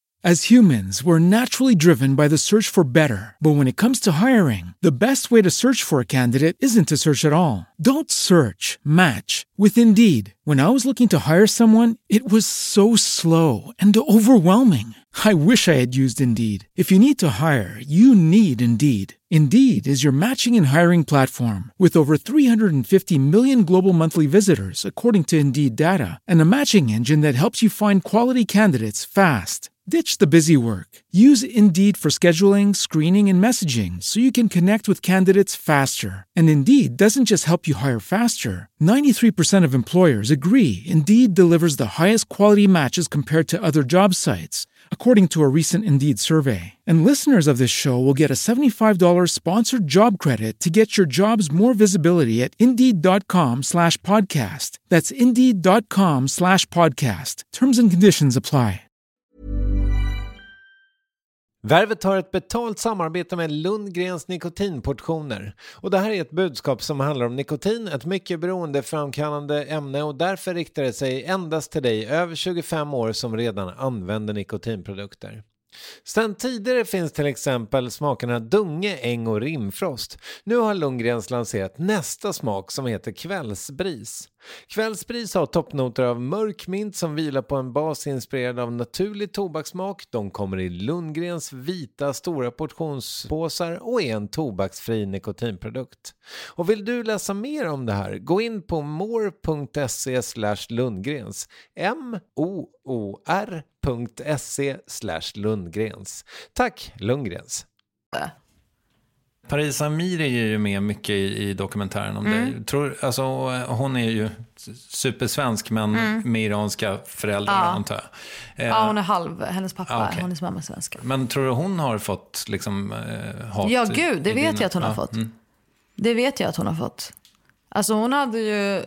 J: As humans, we're naturally driven by the search for better. But when it comes to hiring, the best way to search for a candidate isn't to search at all. Don't search, match with Indeed. When I was looking to hire someone, it was so slow and overwhelming. I wish I had used Indeed. If you need to hire, you need Indeed. Indeed is your matching and hiring platform with over three hundred fifty million global monthly visitors, according to Indeed data, and a matching engine that helps you find quality candidates fast. Ditch the busy work. Use Indeed for scheduling, screening, and messaging so you can connect with candidates faster. And Indeed doesn't just help you hire faster. ninety-three percent of employers agree Indeed delivers the highest quality matches compared to other job sites, according to a recent Indeed survey. And listeners of this show will get a seventy-five dollars sponsored job credit to get your jobs more visibility at Indeed.com slash podcast. That's Indeed.com slash podcast. Terms and conditions apply.
A: Värvet har ett betalt samarbete med Lundgrens nikotinportioner. Och det här är ett budskap som handlar om nikotin, ett mycket beroendeframkallande ämne, och därför riktar det sig endast till dig över tjugofem år som redan använder nikotinprodukter. Sen tidigare finns till exempel smakerna Dunge, Äng och Rimfrost. Nu har Lundgrens lanserat nästa smak som heter Kvällsbris. Kvällsbris har toppnoter av mörk mint som vilar på en bas inspirerad av naturlig tobakssmak. De kommer i Lundgrens vita stora portionspåsar och är en tobaksfri nikotinprodukt. Och vill du läsa mer om det här, gå in på more.se slash Lundgrens. M-O-O-R.se slash Lundgrens. Tack Lundgrens.
K: Paris Amir är ju med mycket i, i dokumentären om
G: Mm.
K: dig. Tror, alltså, hon är ju supersvensk men
G: Mm.
K: med iranska föräldrar,
G: Ja.
K: antar jag. Eh,
G: Ja, hon är halv. Hennes pappa,
K: Ah, okej.
G: hon är mamma svenska.
K: Men tror du hon har fått liksom eh, hat?
G: Ja,
K: i-
G: gud, det
K: i
G: vet
K: dina-
G: jag att hon har
K: Ja,
G: fått.
K: mm.
G: Det vet jag att hon har fått. Alltså hon hade ju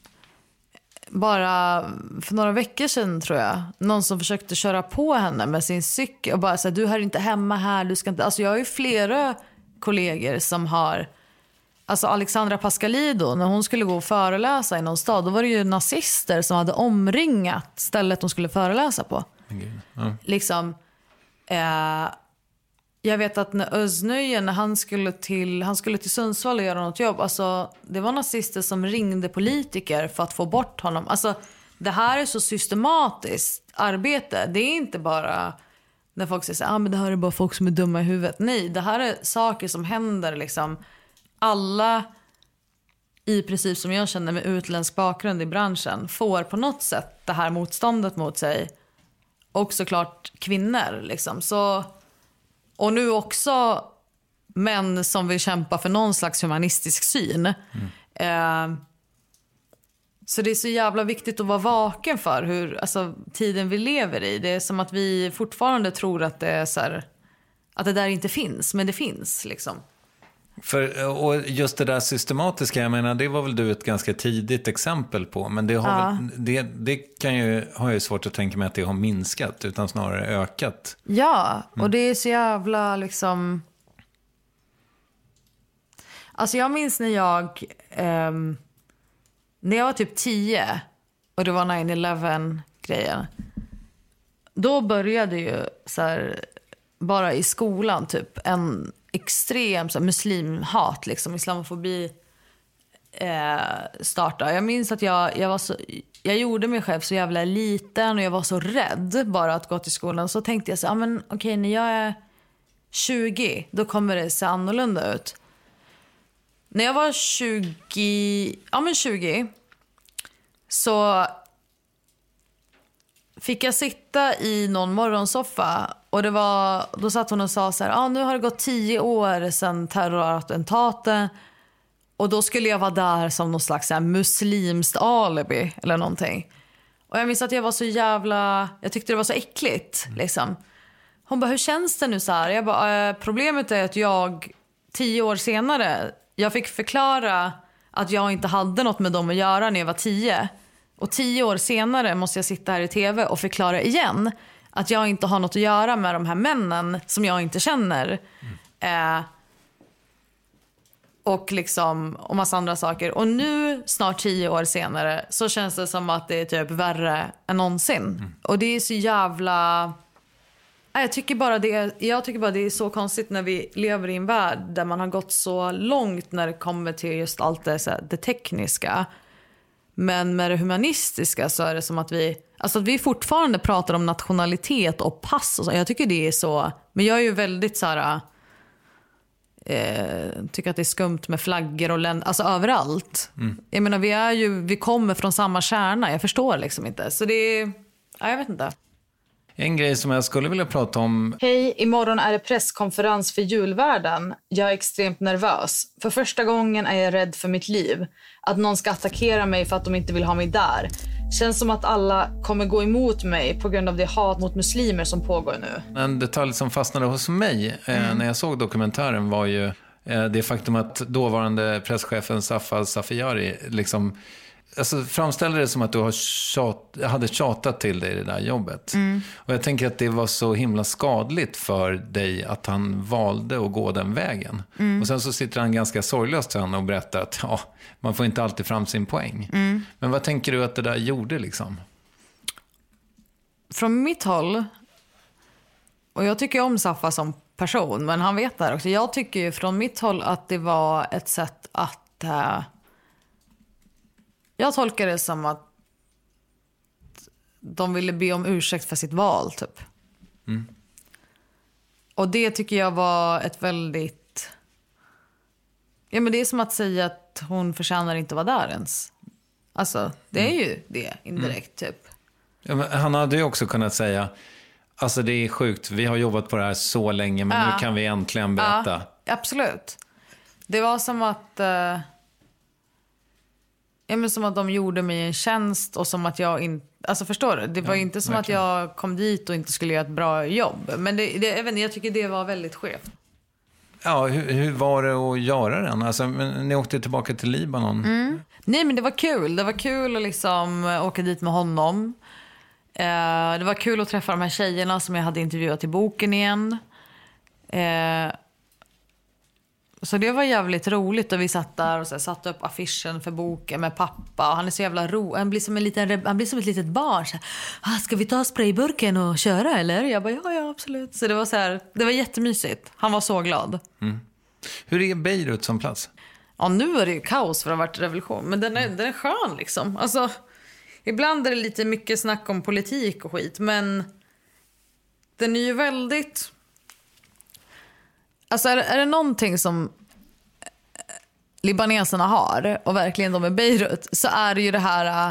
G: bara för några veckor sedan, tror jag, någon som försökte köra på henne med sin cykel och bara säga, du är inte hemma här, du ska inte. Alltså jag har ju flera kollegor som har, alltså Alexandra Pascalido, när hon skulle gå och föreläsa i någon stad, då var det ju nazister som hade omringat stället hon skulle föreläsa på.
K: Gud, ja.
G: Liksom eh, jag vet att när Öznöjen, när han skulle till han skulle till Sundsvall och göra något jobb, alltså det var nazister som ringde politiker för att få bort honom. Alltså det här är så systematiskt arbete. Det är inte bara när folk säger att ah, men det här är bara folk som är dumma i huvudet. Nej, det här är saker som händer liksom. Alla i princip som jag känner med utländsk bakgrund i branschen får på något sätt det här motståndet mot sig. Och såklart kvinnor liksom. Så, och nu också män som vill kämpa för någon slags humanistisk syn. Mm. Eh, så det är så jävla viktigt att vara vaken för hur, alltså, tiden vi lever i. Det är som att vi fortfarande tror att det är så här, att det där inte finns, men det finns liksom.
K: För, och just det där systematiska, jag menar, det var väl du ett ganska tidigt exempel på, men det, har
G: Ja.
K: väl, det, det kan ju, har ju svårt att tänka mig att det har minskat, utan snarare ökat.
G: Ja, och det är så jävla liksom. Alltså jag minns när jag ehm, när jag var typ tio och det var nine eleven grejen. Då började ju så här, bara i skolan typ en extrem så här, muslimhat liksom, islamofobi eh, starta. Jag minns att jag jag var så jag gjorde mig själv så jävla liten och jag var så rädd bara att gå till skolan. Så tänkte jag så, ja men okej, okay, när jag är tjugo då kommer det se annorlunda ut. När jag var tjugo, ja men tjugo, så fick jag sitta i någon morgonsoffa och det var, då satt hon och sa så här, ah, nu har det gått tio år sedan terrorattentaten och då skulle jag vara där som någon slags så här, muslimskt alibi eller någonting. Och jag minns att jag var så jävla, jag tyckte det var så äckligt liksom. Hon bara, hur känns det nu så här? Jag bara, problemet är att jag tio år senare, jag fick förklara att jag inte hade något med dem att göra när jag var tio. Och tio år senare måste jag sitta här i tv och förklara igen att jag inte har något att göra med de här männen som jag inte känner. Mm. Eh, och liksom och massa andra saker. Och nu, snart tio år senare, så känns det som att det är typ värre än någonsin. Mm. Och det är så jävla... Jag tycker bara det är, jag tycker bara det är så konstigt när vi lever i en värld där man har gått så långt när det kommer till just allt det, så här, det tekniska. Men med det humanistiska så är det som att vi, alltså att vi fortfarande pratar om nationalitet och pass och så. Jag tycker det är så, men jag är ju väldigt så här, eh, tycker att det är skumt med flaggor och länder, alltså överallt. Mm. Jag menar, vi är ju, vi kommer från samma kärna, jag förstår liksom inte. Så det är, ja, jag vet inte.
K: En grej som jag skulle vilja prata om.
L: Hej, imorgon är det presskonferens för julvärden. Jag är extremt nervös. För första gången är jag rädd för mitt liv. Att någon ska attackera mig för att de inte vill ha mig där. Känns som att alla kommer gå emot mig på grund av det hat mot muslimer som pågår nu.
K: En detalj som fastnade hos mig mm. eh, när jag såg dokumentären var ju eh, det faktum att dåvarande presschefen Safar Safiyari liksom... Alltså, framställde det som att du har tjat, hade tjatat till dig i det där jobbet. Mm. Och jag tänker att det var så himla skadligt för dig att han valde att gå den vägen. Mm. Och sen så sitter han ganska sorglöst sen och berättar att ja, man får inte alltid fram sin poäng. Mm. Men vad tänker du att det där gjorde liksom?
G: Från mitt håll, Och jag tycker om Safa som person, men han vet det här också. Jag tycker ju från mitt håll att det var ett sätt att... Uh, jag tolkar det som att de ville be om ursäkt för sitt val, typ. Mm. Och det tycker jag var ett väldigt... Ja, men det är som att säga att hon förtjänar inte vara där ens. Alltså, det är ju det indirekt, mm. typ.
K: Ja, men han hade ju också kunnat säga... Alltså det är sjukt, vi har jobbat på det här så länge, men ja. nu kan vi äntligen berätta.
G: Ja, absolut. Det var som att... Uh... Ja, men som att de gjorde mig en tjänst och som att jag inte... Alltså förstår du? Det var ja, inte som verkligen. Att jag kom dit och inte skulle göra ett bra jobb. Men det, det, jag, vet inte, jag tycker det var väldigt skevt.
K: Ja, hur, hur var det att göra den? Alltså, men, ni åkte tillbaka till Libanon.
G: Mm. Nej, men det var kul. Det var kul att liksom åka dit med honom. Eh, det var kul att träffa de här tjejerna som jag hade intervjuat i boken igen. Eh, Så det var jävligt roligt och vi satt där och så här, satte upp affischen för boken med pappa. Han är så jävla ro. Han blir som en liten han blir som ett litet barn så här, ah, ska vi ta sprayburken och köra eller? Jag bara ja ja absolut. Så det var så här, det var jättemysigt. Han var så glad.
K: Mm. Hur är Beirut som plats?
G: Ja, nu är det ju kaos för det har varit revolution, men den är mm. den är skön liksom. Alltså ibland är det lite mycket snack om politik och skit, men den är ju väldigt... Alltså är, är det någonting som libaneserna har och verkligen de är Beirut, så är det ju det här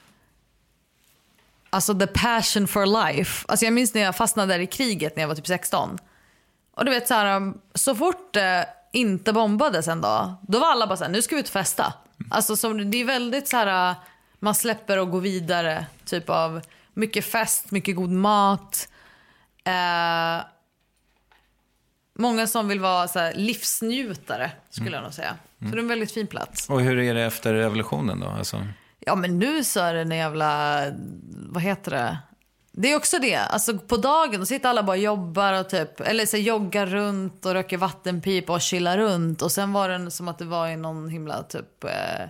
G: alltså the passion for life. Alltså jag minns när jag fastnade där i kriget när jag var typ sexton. Och du vet så här, så fort det inte bombades en dag, då var alla bara så här, nu ska vi ut och festa. Alltså så det är väldigt så här, man släpper och går vidare typ av mycket fest, mycket god mat. Eh Många som vill vara så här livsnjutare, skulle mm. jag nog säga. Så mm. det är en väldigt fin plats.
K: Och hur är det efter revolutionen då? Alltså...
G: Ja, men nu så är det en jävla... Vad heter det? Det är också det. Alltså på dagen då sitter alla bara och jobbar och typ... Eller så joggar runt och röker vattenpipa och chillar runt. Och sen var det som att det var i någon himla typ... Eh,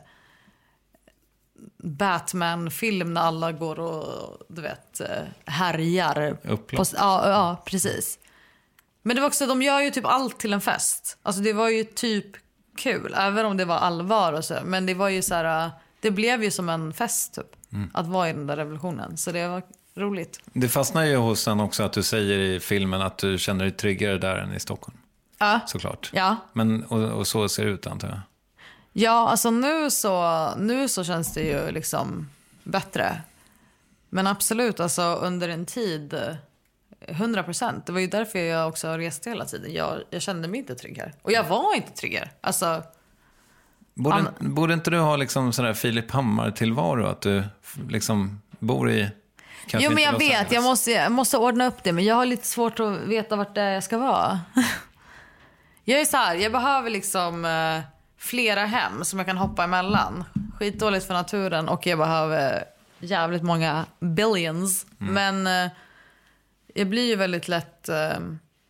G: Batman-film när alla går och, du vet, härjar. På, ja, ja, precis. Men det var också, de gör ju typ allt till en fest. Alltså det var ju typ kul, även om det var allvar och så. Men det var ju så här, det blev ju som en fest typ, mm. att vara i den där revolutionen. Så det var roligt.
K: Det fastnar ju hos en också att du säger i filmen att du känner dig tryggare där än i Stockholm.
G: Ja.
K: Såklart.
G: Ja.
K: Men, och, och så ser det ut antar jag.
G: Ja, alltså nu så, nu så känns det ju liksom bättre. Men absolut, alltså under en tid... hundra procent. Det var ju därför jag också reste hela tiden. Jag, jag kände mig inte trygg här. Och jag var inte trygg här. Alltså,
K: borde, an... borde inte du ha liksom sådär Filip Hammar-tillvaro? Att du liksom bor i...
G: Jo, men jag vet. Jag måste, jag måste ordna upp det. Men jag har lite svårt att veta vart det är jag ska vara. Jag är så här, jag behöver liksom eh, flera hem som jag kan hoppa emellan. Skitdåligt för naturen. Och jag behöver jävligt många billions. Mm. Men... Eh, jag blir ju väldigt lätt eh,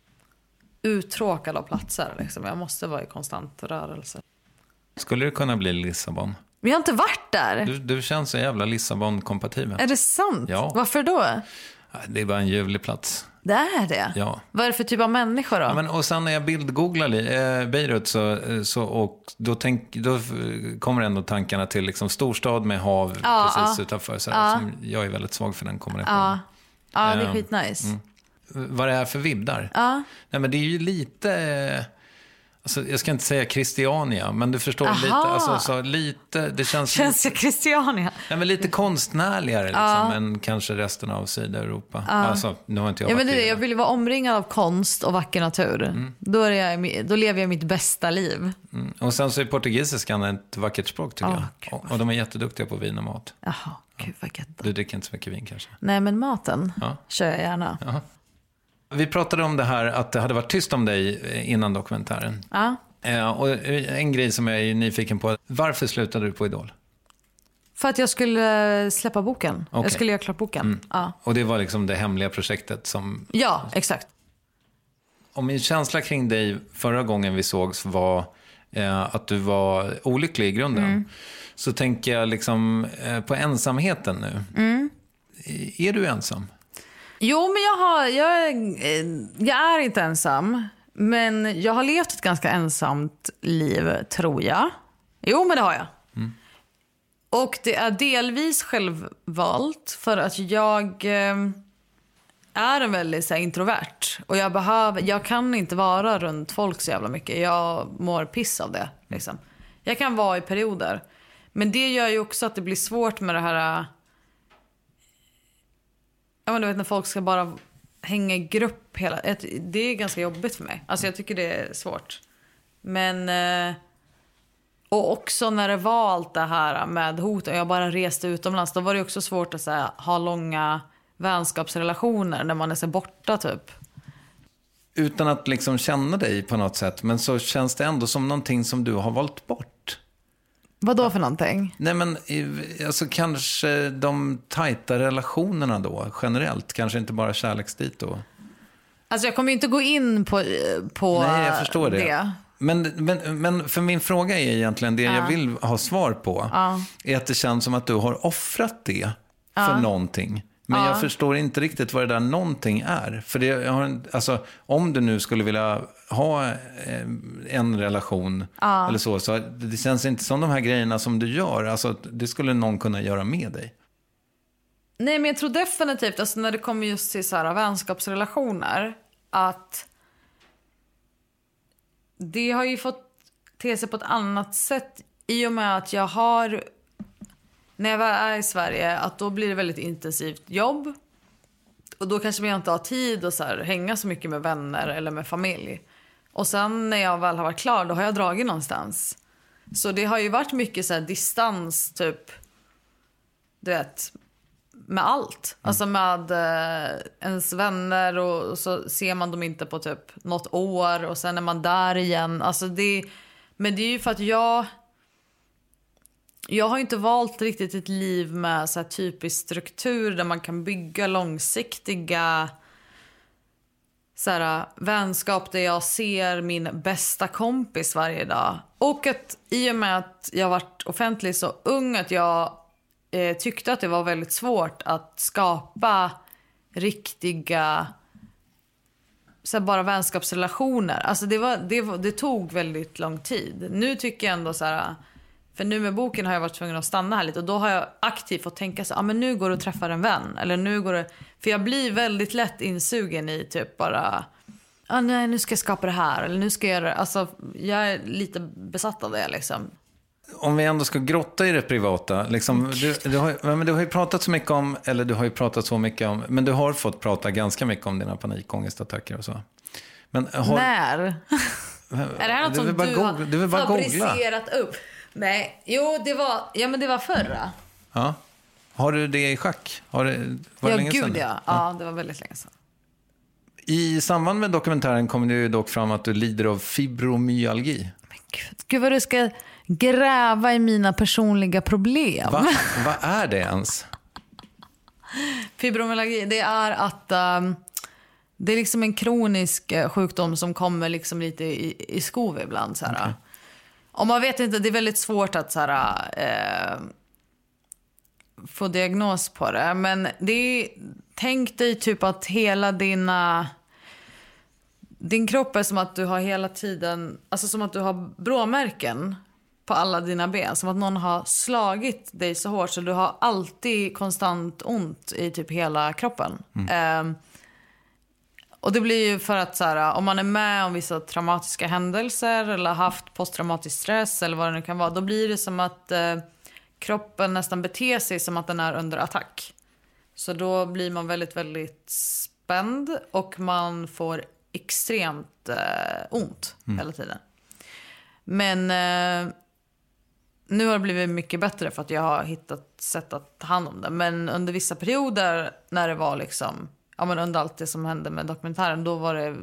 G: uttråkad av platser. Liksom. Jag måste vara i konstant rörelse.
K: Skulle det kunna bli Lissabon?
G: Vi har inte varit där.
K: Du, du känns så jävla Lissabon-kompatibel.
G: Är det sant?
K: Ja.
G: Varför då?
K: Det är bara en ljuvlig plats.
G: Det är det?
K: Ja.
G: Vad är det för typ av människor då? Ja, men,
K: och sen när jag bildgooglar eh, Beirut så, så, och då, tänk, då kommer ändå tankarna till liksom, storstad med hav ja, precis ja. utanför. Så ja. Som jag är väldigt svag för den kombinationen.
G: Ja. Ja, det är skitnice. Mm.
K: Vad det är för vibb där?
G: Ja.
K: Nej, men det är ju lite... Alltså, jag ska inte säga Christiania, men du förstår lite, alltså, så lite... Det känns,
G: känns lite, Christiania?
K: Nej, men lite konstnärligare liksom, ja. än kanske resten av Sydeuropa.
G: Ja.
K: Alltså, nu har inte jag
G: ja, men det, jag vill vara omringad av konst och vacker natur. Mm. Då, är jag, då lever jag mitt bästa liv.
K: Mm. Och sen så är portugisiskan ett vackert språk tycker
G: oh,
K: jag. Och, och de är jätteduktiga på vin och mat.
G: Jaha, gud vad gött.
K: Du dricker inte så mycket vin kanske?
G: Nej, men maten
K: ja.
G: kör jag gärna.
K: Jaha. Vi pratade om det här att det hade varit tyst om dig innan dokumentären.
G: Ja.
K: Eh, och en grej som jag är nyfiken på. Varför slutade du på Idol?
G: För att jag skulle släppa boken. Okay. Jag skulle göra klart boken. Mm. Ja.
K: Och det var liksom det hemliga projektet som...
G: Ja, exakt.
K: Och min känsla kring dig förra gången vi sågs var eh, att du var olycklig i grunden. Mm. Så tänker jag liksom eh, på ensamheten nu.
G: Mm.
K: Är du ensam?
G: Jo, men jag, har, jag, jag är inte ensam. Men jag har levt ett ganska ensamt liv, tror jag. Jo, men det har jag. Mm. Och det är delvis självvalt för att jag eh, är en väldigt så här, introvert. Och jag, behöver, jag kan inte vara runt folk så jävla mycket. Jag mår piss av det. Liksom. Jag kan vara i perioder. Men det gör ju också att det blir svårt med det här... Jag menar, du vet, när folk ska bara hänga i grupp hela... Det är ganska jobbigt för mig. Alltså jag tycker det är svårt. Men... Eh, och också när det var allt det här med hot och jag bara reste utomlands, då var det också svårt att så här, ha långa vänskapsrelationer när man är så borta typ.
K: Utan att liksom känna dig på något sätt, men så känns det ändå som någonting som du har valt bort.
G: Vad då för någonting?
K: Nej, men alltså kanske de tajta relationerna då generellt, kanske inte bara kärleksdit då.
G: Alltså jag kommer ju inte gå in på, på
K: Nej, jag förstår det.
G: det.
K: Men, men, men för min fråga är egentligen det ja. jag vill ha svar på. Ja. Är att det känns som att du har offrat det för ja. någonting. Men ja. jag förstår inte riktigt vad det där någonting är. För det, jag har en, alltså, om du nu skulle vilja ha en relation ja. eller så, så det känns inte som de här grejerna som du gör. Alltså, det skulle någon kunna göra med dig.
G: Nej, men jag tror definitivt, alltså, när det kommer just till så här, vänskapsrelationer, att det har ju fått te sig på ett annat sätt i och med att jag har, när jag är i Sverige, att då blir det väldigt intensivt jobb. Och då kanske man inte har tid att så här, hänga så mycket med vänner eller med familj. Och sen när jag väl har varit klar, då har jag dragit någonstans. Så det har ju varit mycket så här, distans typ, du vet, med allt. Mm. Alltså med eh, ens vänner och, och så ser man dem inte på typ något år och sen är man där igen. Alltså det, men det är ju för att jag jag har inte valt riktigt ett liv med så här typisk struktur där man kan bygga långsiktiga så här, vänskap där jag ser min bästa kompis varje dag. Och att i och med att jag varit offentlig så ung att jag eh, tyckte att det var väldigt svårt att skapa riktiga så här, bara vänskapsrelationer. Alltså det, var, det, var, det tog väldigt lång tid. Nu tycker jag ändå så här, för nu med boken har jag varit tvungen att stanna här lite och då har jag aktivt fått tänka så, ja ah, men nu går det att träffa en vän eller nu går det, för jag blir väldigt lätt insugen i typ bara ah, nej, nu ska jag skapa det här eller nu ska jag göra det. Alltså jag är lite besatt av det liksom.
K: Om vi ändå ska grotta i det privata liksom, du, du, har, men du har ju pratat så mycket om, eller du har ju pratat så mycket om, men du har fått prata ganska mycket om dina panikångestattacker och så. Men har,
G: när? Är det här något som du,
K: du har
G: fabricerat upp? Nej, jo det var, ja men det var förra.
K: Ja. Har du det i schack? Har det, var det
G: ja,
K: länge
G: gud
K: sedan?
G: ja. Ja, det var väldigt länge sedan.
K: I samband med dokumentären kom det ju dock fram att du lider av fibromyalgi.
G: Men gud, gud vad du ska gräva i mina personliga problem.
K: Va? Vad är det ens?
G: Fibromyalgi, det är att um, det är liksom en kronisk uh, sjukdom som kommer liksom lite i, i skov ibland så här. Okay. Och man vet inte, det är väldigt svårt att så här, eh, få diagnos på det. Men det är, tänk dig typ att hela dina, din kropp är som att du har hela tiden, alltså som att du har bråmärken på alla dina ben. Som att någon har slagit dig så hårt så du har alltid konstant ont i typ hela kroppen. Mm. Eh, Och det blir ju för att så här, om man är med om vissa traumatiska händelser eller haft posttraumatisk stress eller vad det nu kan vara, då blir det som att eh, kroppen nästan beter sig som att den är under attack. Så då blir man väldigt, väldigt spänd och man får extremt eh, ont mm. hela tiden. Men eh, nu har det blivit mycket bättre för att jag har hittat sätt att ta hand om det. Men under vissa perioder när det var liksom, ja men under allt det som hände med dokumentären, då var det,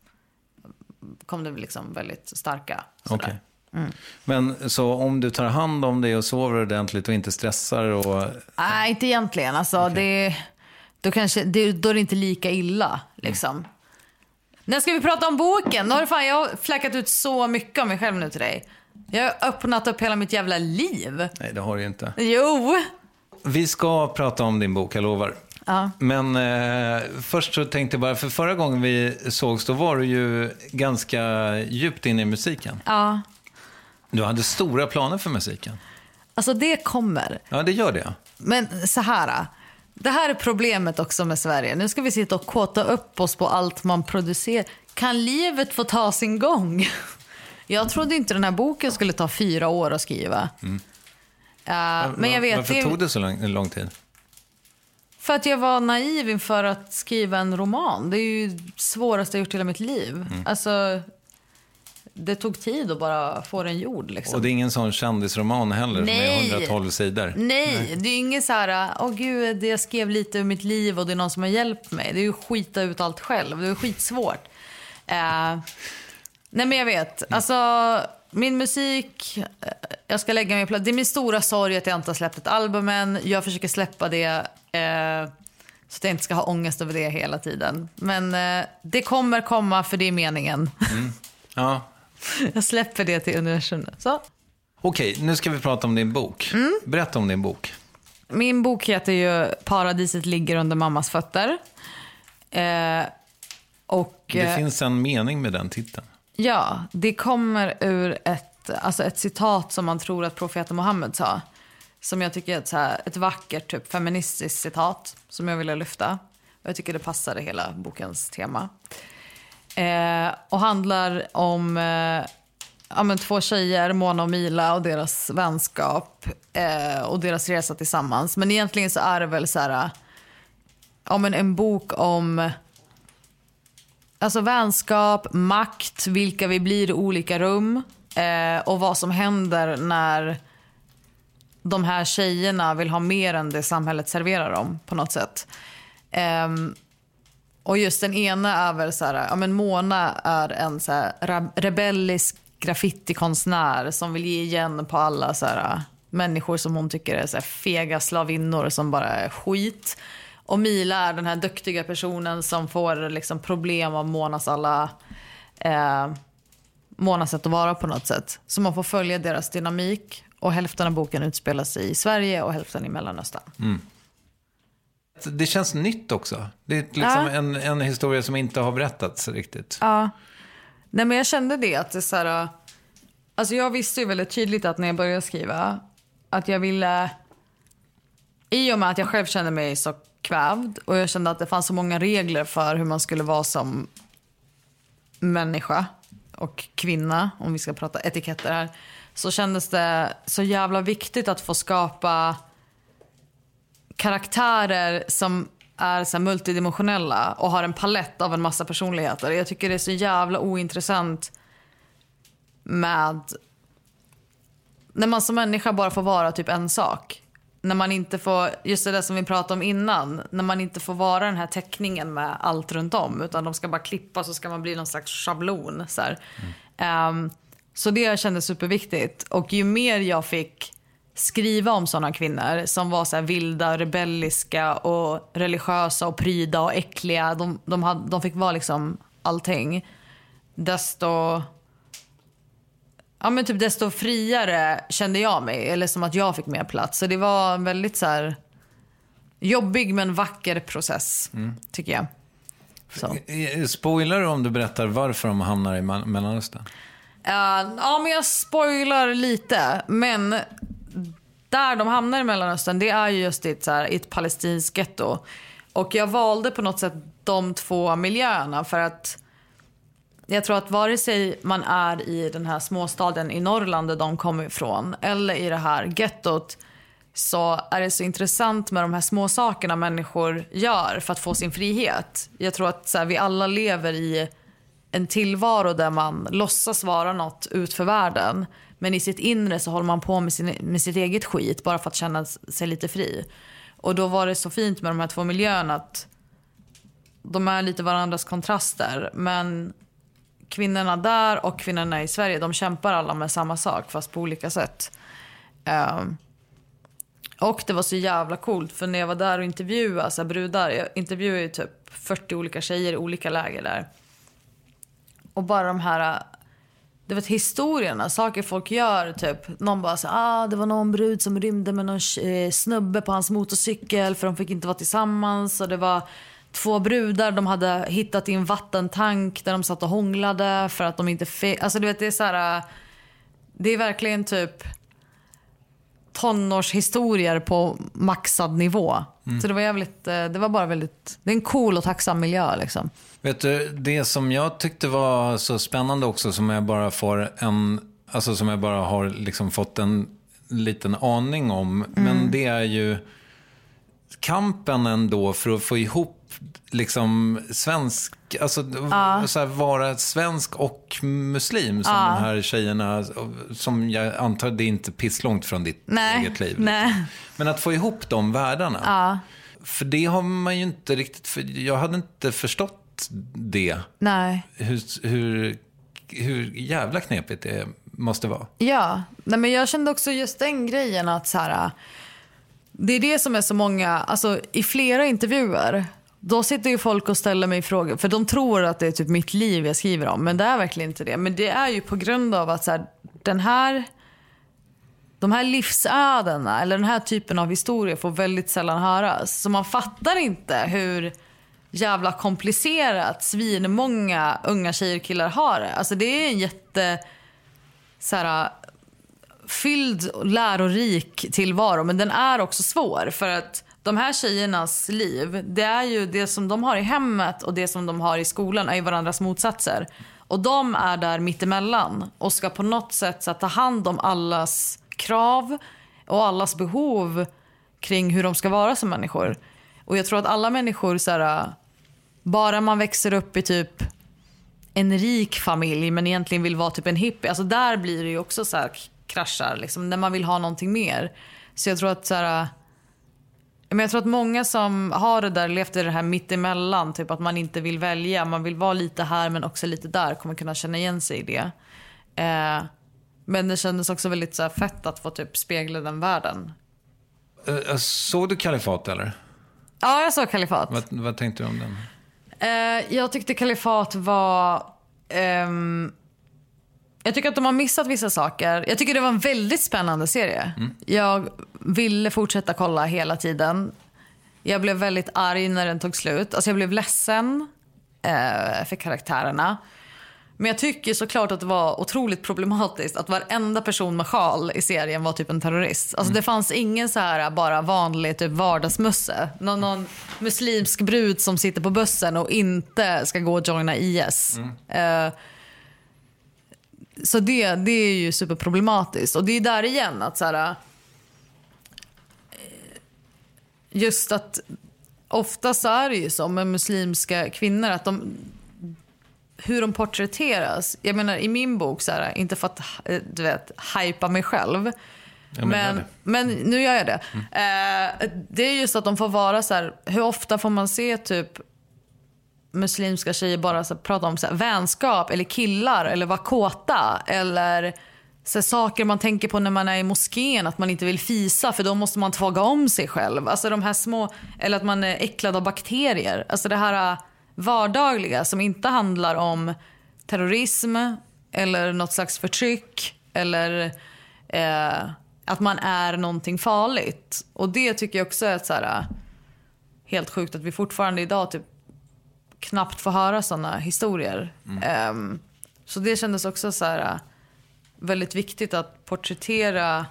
G: kom det liksom väldigt starka.
K: Okej. Okay. Mm. Men så om du tar hand om det och sover ordentligt och inte stressar och...
G: Nej, inte egentligen. Alltså, okay. det, då, kanske, det, då är det inte lika illa liksom. Mm. När ska vi prata om boken? Då har fan, jag har fläckat ut så mycket om mig själv nu till dig. Jag har öppnat upp hela mitt jävla liv.
K: Nej, det har du inte.
G: Jo.
K: Vi ska prata om din bok, jag lovar.
G: Ja.
K: Men eh, först så tänkte jag bara, för förra gången vi sågs då var du ju ganska djupt inne i musiken.
G: Ja.
K: Du hade stora planer för musiken.
G: Alltså det kommer.
K: Ja, det gör det.
G: Men så här, det här är problemet också med Sverige. Nu ska vi sitta och kåta upp oss på allt man producerar. Kan livet få ta sin gång? Jag trodde inte den här boken skulle ta fyra år att skriva. Mm. Uh, men jag vet,
K: Varför
G: det,
K: tog det så lång, lång tid?
G: För att jag var naiv inför att skriva en roman. Det är ju svåraste jag gjort i hela mitt liv. Mm. Alltså, det tog tid att bara få den gjord. Liksom.
K: Och det är ingen sån kändisroman heller. Nej. Som är hundratolv sidor.
G: Nej, Nej. Det är inget så här, åh gud, jag skrev lite ur mitt liv och det är någon som har hjälpt mig. Det är ju skita ut allt själv. Det är skitsvårt. Uh, nej, men jag vet. Alltså, min musik, jag ska lägga mig på. Det är min stora sorg att jag inte har släppt ett album än. Jag försöker släppa det eh, så att jag inte ska ha ångest över det hela tiden. Men eh, det kommer komma, för det är meningen. Mm.
K: Ja.
G: Jag släpper det till universum. Så.
K: Okej, nu ska vi prata om din bok. Mm. Berätta om din bok.
G: Min bok heter ju Paradiset ligger under mammas fötter. Eh, och,
K: det eh, finns en mening med den titeln.
G: Ja, det kommer ur ett, alltså ett citat som man tror att profeten Muhammed sa. Som jag tycker är ett, så här, ett vackert, typ feministiskt citat som jag ville lyfta. Och jag tycker det passade hela bokens tema. Eh, och handlar om eh, ja, men två tjejer, Mona och Mila, och deras vänskap eh, och deras resa tillsammans. Men egentligen så är det väl så här, ja, men en bok om alltså vänskap, makt, vilka vi blir i olika rum eh, och vad som händer när de här tjejerna vill ha mer än det samhället serverar dem på något sätt. Eh, och just den ena är väl så här, ja, men Mona är en så här rebellisk graffitikonstnär som vill ge igen på alla så här människor som hon tycker är så här fega slavinnor som bara är skit. Och Mila är den här duktiga personen som får liksom problem av Monas alla eh, Monas sätt att vara på något sätt. Så man får följa deras dynamik. Och hälften av boken utspelar sig i Sverige och hälften i Mellanöstern. Mm.
K: Det känns nytt också. Det är liksom ja. en, en historia som inte har berättats riktigt.
G: Ja. Nej, men jag kände det att det är så här, alltså jag visste ju väldigt tydligt att när jag började skriva att jag ville, i och med att jag själv kände mig så kvävd och jag kände att det fanns så många regler för hur man skulle vara som människa och kvinna, om vi ska prata etiketter här, så kändes det så jävla viktigt att få skapa karaktärer som är så här multidimensionella och har en palett av en massa personligheter. Jag tycker det är så jävla ointressant med när man som människa bara får vara typ en sak. När man inte får, just det där som vi pratade om innan, när man inte får vara den här teckningen med allt runt om, utan de ska bara klippa så ska man bli någon slags schablon. Så, mm. um, så det kändes superviktigt. Och ju mer jag fick skriva om sådana kvinnor som var så här vilda, rebelliska och religiösa och pryda och äckliga, de, de, hade, de fick vara liksom allting, desto... Ja, men typ desto friare kände jag mig. Eller som att jag fick mer plats. Så det var en väldigt så här jobbig men vacker process, mm. tycker jag. Så.
K: Spoilar du om du berättar varför de hamnar i Mellanöstern?
G: Uh, ja, men jag spoilar lite. Men där de hamnar i Mellanöstern, det är ju just ett, så här, ett palestinskt getto. Och jag valde på något sätt de två miljöerna för att jag tror att vare sig man är i den här småstaden i Norrland där de kommer ifrån eller i det här gettot, så är det så intressant med de här små sakerna människor gör för att få sin frihet. Jag tror att så här, vi alla lever i en tillvaro där man låtsas vara något ut för världen, men i sitt inre så håller man på med, sin, med sitt eget skit bara för att känna sig lite fri. Och då var det så fint med de här två miljöerna att de är lite varandras kontraster, men kvinnorna där och kvinnorna i Sverige, de kämpar alla med samma sak fast på olika sätt. Um, och det var så jävla coolt för när jag var där och intervjuade så här, brudar, jag intervjuade ju typ fyrtio olika tjejer i olika läger där. Och bara de här det var historierna, saker folk gör typ. Någon bara så, ah, det var någon brud som rymde med någon eh, snubbe på hans motorcykel för de fick inte vara tillsammans. Och det var två brudar de hade hittat i en vattentank där de satt och hånglade för att de inte fick, alltså du vet, det är så här, det är verkligen typ tonårshistorier på maxad nivå. Mm. Så det var jävligt, det var bara väldigt, det är en cool och tacksam miljö liksom.
K: Vet du, det som jag tyckte var så spännande också, som jag bara får en, alltså som jag bara har liksom fått en liten aning om, mm. men det är ju kampen ändå för att få ihop liksom svensk, alltså
G: ja.
K: så här, vara svensk och muslim som
G: ja.
K: de här tjejerna, som jag antar det är inte pisslångt från ditt
G: nej,
K: eget liv.
G: Nej.
K: Liksom. Men att få ihop de världarna.
G: Ja.
K: För det har man ju inte riktigt, för jag hade inte förstått det.
G: Nej.
K: Hur, hur, hur jävla knepigt det måste vara.
G: Ja, nej, men jag kände också just den grejen att så här, det är det som är så många, alltså i flera intervjuer då sitter ju folk och ställer mig frågor, för de tror att det är typ mitt liv jag skriver om, men det är verkligen inte det. Men det är ju på grund av att så här, den här de här livsödena eller den här typen av historier får väldigt sällan höras. Så man fattar inte hur jävla komplicerat svinmånga unga tjejer och killar har det. Alltså det är en jätte så här, fylld och lärorik tillvaro, men den är också svår för att de här tjejernas liv, det är ju det som de har i hemmet och det som de har i skolan är ju varandras motsatser. Och de är där mittemellan och ska på något sätt så, ta hand om allas krav och allas behov kring hur de ska vara som människor. Och jag tror att alla människor så här, bara man växer upp i typ en rik familj men egentligen vill vara typ en hippie, alltså där blir det ju också så här kraschar liksom, när man vill ha någonting mer. Så jag tror att så här, men jag tror att många som har det där, levt i det här mittemellan, typ att man inte vill välja, man vill vara lite här men också lite där, kommer kunna känna igen sig i det. Eh, men det kändes också väldigt så här fett att få typ spegla den världen.
K: Uh, såg du Kalifat eller?
G: Ja, jag såg Kalifat.
K: Vad, vad tänkte du om den?
G: Eh, jag tyckte Kalifat var... Ehm, jag tycker att de har missat vissa saker. Jag tycker det var en väldigt spännande serie. Mm. Jag ville fortsätta kolla hela tiden. Jag blev väldigt arg när den tog slut. Alltså jag blev ledsen eh, för karaktärerna. Men jag tycker såklart att det var otroligt problematiskt att varenda person med sjal i serien var typ en terrorist. Alltså mm. det fanns ingen så här bara vanlig typ vardagsmusse. Någon, någon muslimsk brud som sitter på bussen och inte ska gå och joina I S. Mm. Uh, så det, det är ju superproblematiskt. Och det är där igen att så här, just att ofta så är det ju så med muslimska kvinnor att de, hur de porträtteras. Jag menar i min bok så här, inte för att du vet hypa mig själv, men men nu gör jag det. Mm. Eh, det är just att de får vara så här, hur ofta får man se typ muslimska tjejer bara så här, prata om så här, vänskap eller killar eller vara kåta eller så här, saker man tänker på när man är i moskén, att man inte vill fisa för då måste man tvaga om sig själv. Alltså de här små, eller att man är äcklad av bakterier. Alltså det här vardagliga som inte handlar om terrorism eller något slags förtryck eller eh, att man är någonting farligt. Och det tycker jag också är så här, helt sjukt att vi fortfarande idag typ knappt får höra sådana historier. Mm. Um, så det kändes också så här väldigt viktigt att porträttera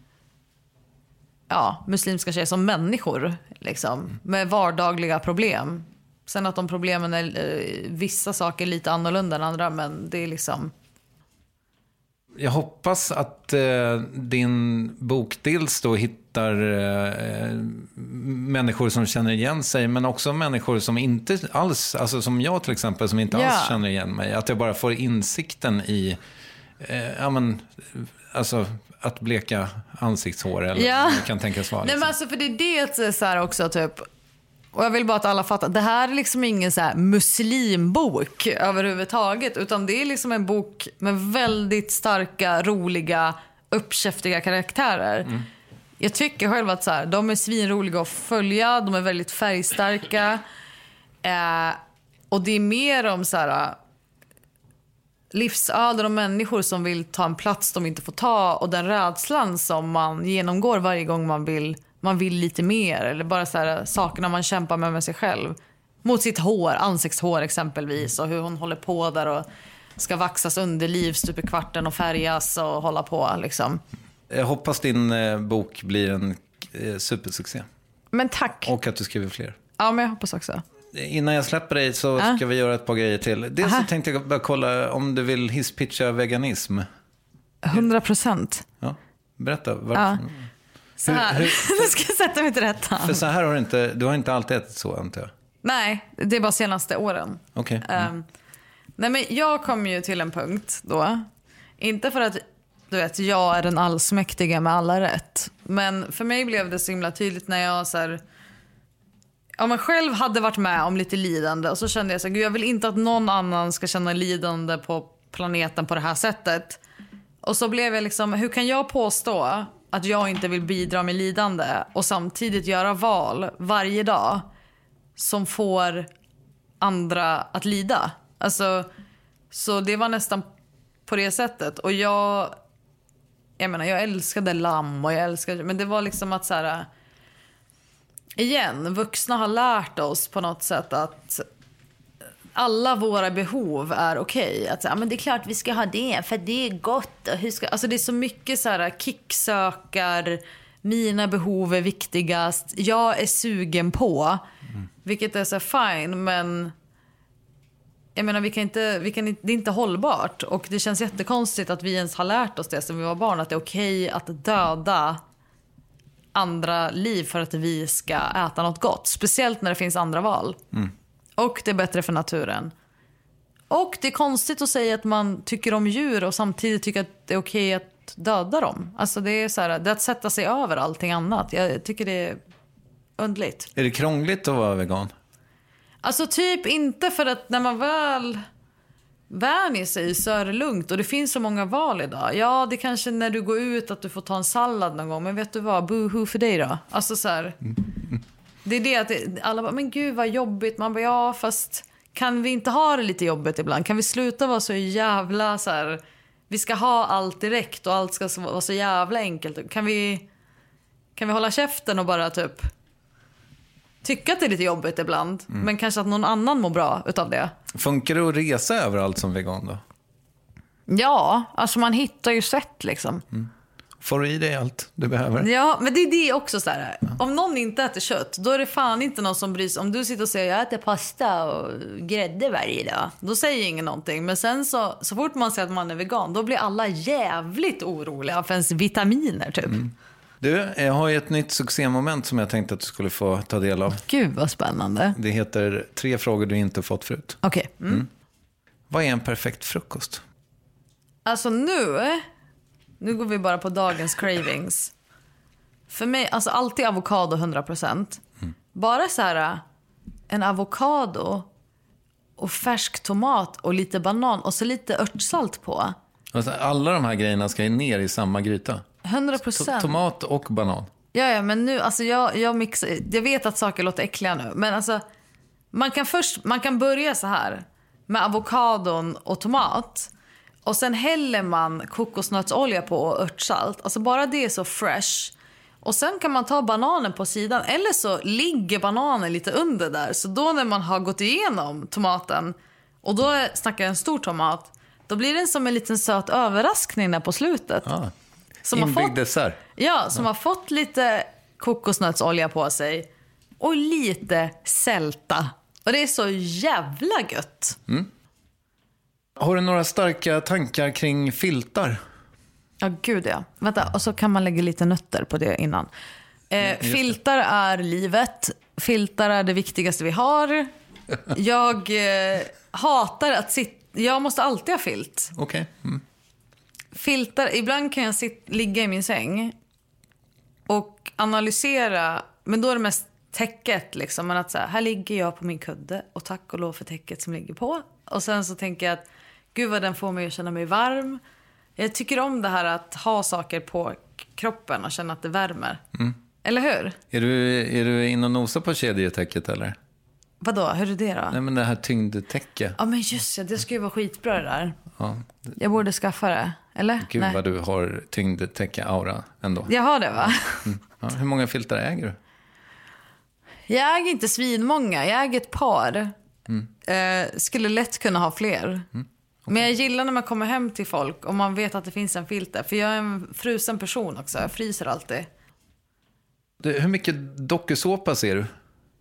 G: ja, muslimska tjejer som människor liksom, mm. med vardagliga problem. Sen att de problemen är eh, vissa saker lite annorlunda än andra, men det är liksom...
K: Jag hoppas att eh, din bok dels då hittar eh, människor som känner igen sig, men också människor som inte alls, alltså som jag till exempel, som inte
G: ja.
K: alls känner igen mig. Att jag bara får insikten i eh, ja, men, alltså att bleka ansiktshår eller
G: ja.
K: vad det kan tänkas vara.
G: Liksom. Nej, men alltså för det är det så här också typ. Och jag vill bara att alla fattar, det här är liksom ingen så här muslimbok överhuvudtaget, utan det är liksom en bok med väldigt starka, roliga, uppkäftiga karaktärer. Mm. Jag tycker själv att så här, de är svinroliga att följa, de är väldigt färgstarka. Eh, och det är mer om så här, livsöden och människor som vill ta en plats de inte får ta, och den rädslan som man genomgår varje gång man vill, man vill lite mer, eller bara så här, sakerna man kämpar med med sig själv. Mot sitt hår, ansiktshår exempelvis, och hur hon håller på där och ska vaxas underliv stup i kvarten och färgas och hålla på liksom.
K: Jag hoppas din eh, bok blir en eh, supersuccé.
G: Men tack.
K: Och att du skriver fler.
G: Ja, men jag hoppas också.
K: Innan jag släpper dig så
G: äh?
K: ska vi göra ett par grejer till. Dels så tänkte jag bara kolla om du vill hisspitcha veganism.
G: hundra procent.
K: Ja, berätta. Varför?
G: Ja. Så här, nu ska jag sätta mig till rätta.
K: För så här har du inte, du har inte alltid ätit så, antar jag.
G: Nej, det är bara senaste åren.
K: Okej. Okay. Mm.
G: Um, nej, men jag kom ju till en punkt då. Inte för att du vet, jag är den allsmäktiga med alla rätt. Men för mig blev det så himla tydligt när jag så här, ja, men själv hade varit med om lite lidande. Och så kände jag så här, gud, jag vill inte att någon annan ska känna lidande på planeten på det här sättet. Och så blev jag liksom, hur kan jag påstå att jag inte vill bidra med lidande och samtidigt göra val varje dag som får andra att lida? Alltså, så det var nästan på det sättet. Och jag, jag menar, jag älskade lamm och jag älskade, men det var liksom att så här, igen, vuxna har lärt oss på något sätt att alla våra behov är okej. Okay. Att säga, men det är klart vi ska ha det för det är gott. Och hur ska, alltså det är så mycket så här kicksökar, mina behov är viktigast, jag är sugen på. Mm. Vilket är så fine, men jag menar, vi kan inte, vi kan, det är inte hållbart. Och det känns jättekonstigt att vi ens har lärt oss det som vi var barn, att det är okej att döda andra liv för att vi ska äta något gott. Speciellt när det finns andra val. Mm. Och det är bättre för naturen. Och det är konstigt att säga att man tycker om djur och samtidigt tycker att det är okej att döda dem. Alltså det är så här, det är att sätta sig över allting annat. Jag tycker det är underligt.
K: Är det krångligt att vara vegan?
G: Alltså typ inte, för att när man väl vänjer sig så är det lugnt. Och det finns så många val idag. Ja, det kanske när du går ut att du får ta en sallad någon gång. Men vet du vad, boohoo för dig då? Alltså så här, det är det att det, alla bara, men gud vad jobbigt. Man bara, ja fast kan vi inte ha det lite jobbigt ibland? Kan vi sluta vara så jävla så här, vi ska ha allt direkt och allt ska vara så jävla enkelt. Kan vi, kan vi hålla käften och bara typ tycka att det är lite jobbigt ibland, mm. men kanske att någon annan mår bra utav det. Funkar det att resa överallt som vegan då? Ja, alltså man hittar ju sätt liksom. Mm. Får du i dig allt du behöver? Ja, men det är det också så här. Ja. Om någon inte äter kött, då är det fan inte någon som bryr sig. Om du sitter och säger jag äter pasta och grädde varje dag, då säger ingen någonting. Men sen så, så fort man säger att man är vegan, då blir alla jävligt oroliga för ens vitaminer typ. Mm. Du, jag har ju ett nytt succémoment som jag tänkte att du skulle få ta del av. Gud vad spännande. Det heter tre frågor du inte fått förut. Okej. Okay. Mm. Mm. Vad är en perfekt frukost? Alltså nu, nu går vi bara på dagens cravings. För mig, alltså alltid avokado hundra procent. Mm. Bara så här, en avokado och färsk tomat och lite banan och så lite örtsalt på. Alltså, alla de här grejerna ska ju ner i samma gryta. hundra procent. Tomat och banan. Ja, ja, men nu, alltså jag, jag mixar, jag vet att saker låter äckliga nu, men alltså man kan först, man kan börja så här med avokadon och tomat och sen häller man kokosnötsolja på och örtsalt. Alltså bara det är så fresh. Och sen kan man ta bananen på sidan, eller så ligger bananen lite under där. Så då när man har gått igenom tomaten, och då snackar jag en stor tomat, då blir den som en liten söt överraskning där på slutet. Ah. Som har fått, dessert. Ja, som ja. har fått lite kokosnötsolja på sig och lite sälta. Och det är så jävla gött. Mm. Har du några starka tankar kring filtar? Ja, gud ja. Vänta, och så kan man lägga lite nötter på det innan. Eh, filtar är livet. Filtar är det viktigaste vi har. Jag eh, hatar att sitta... Jag måste alltid ha filt. Okej. Okay. Mm. Filtar, ibland kan jag sitta, ligga i min säng och analysera, men då är det mest täcket liksom, men att så här, här ligger jag på min kudde och tack och lov för täcket som ligger på. Och sen så tänker jag att gud vad den får mig att känna mig varm. Jag tycker om det här att ha saker på kroppen och känna att det värmer. Mm. Eller hur? Är du, är du in och nosar på kedjetäcket eller? Vadå, hur är det då?
K: Nej, men det här tyngdtäcke.
G: Ja, men just det, det ska ju vara skitbra det där.
K: Ja.
G: Jag borde skaffa det, eller?
K: Gud
G: Nej.
K: vad du har tyngdtäcke-aura ändå.
G: Jag har det, va?
K: Mm. Ja, hur många filtar äger du?
G: Jag äger inte svinmånga, jag äger ett par.
K: Mm.
G: Eh, skulle lätt kunna ha fler.
K: Mm. Okay.
G: Men jag gillar när man kommer hem till folk och man vet att det finns en filter. För jag är en frusen person också, jag fryser alltid.
K: Du, hur mycket dokusåpa ser du?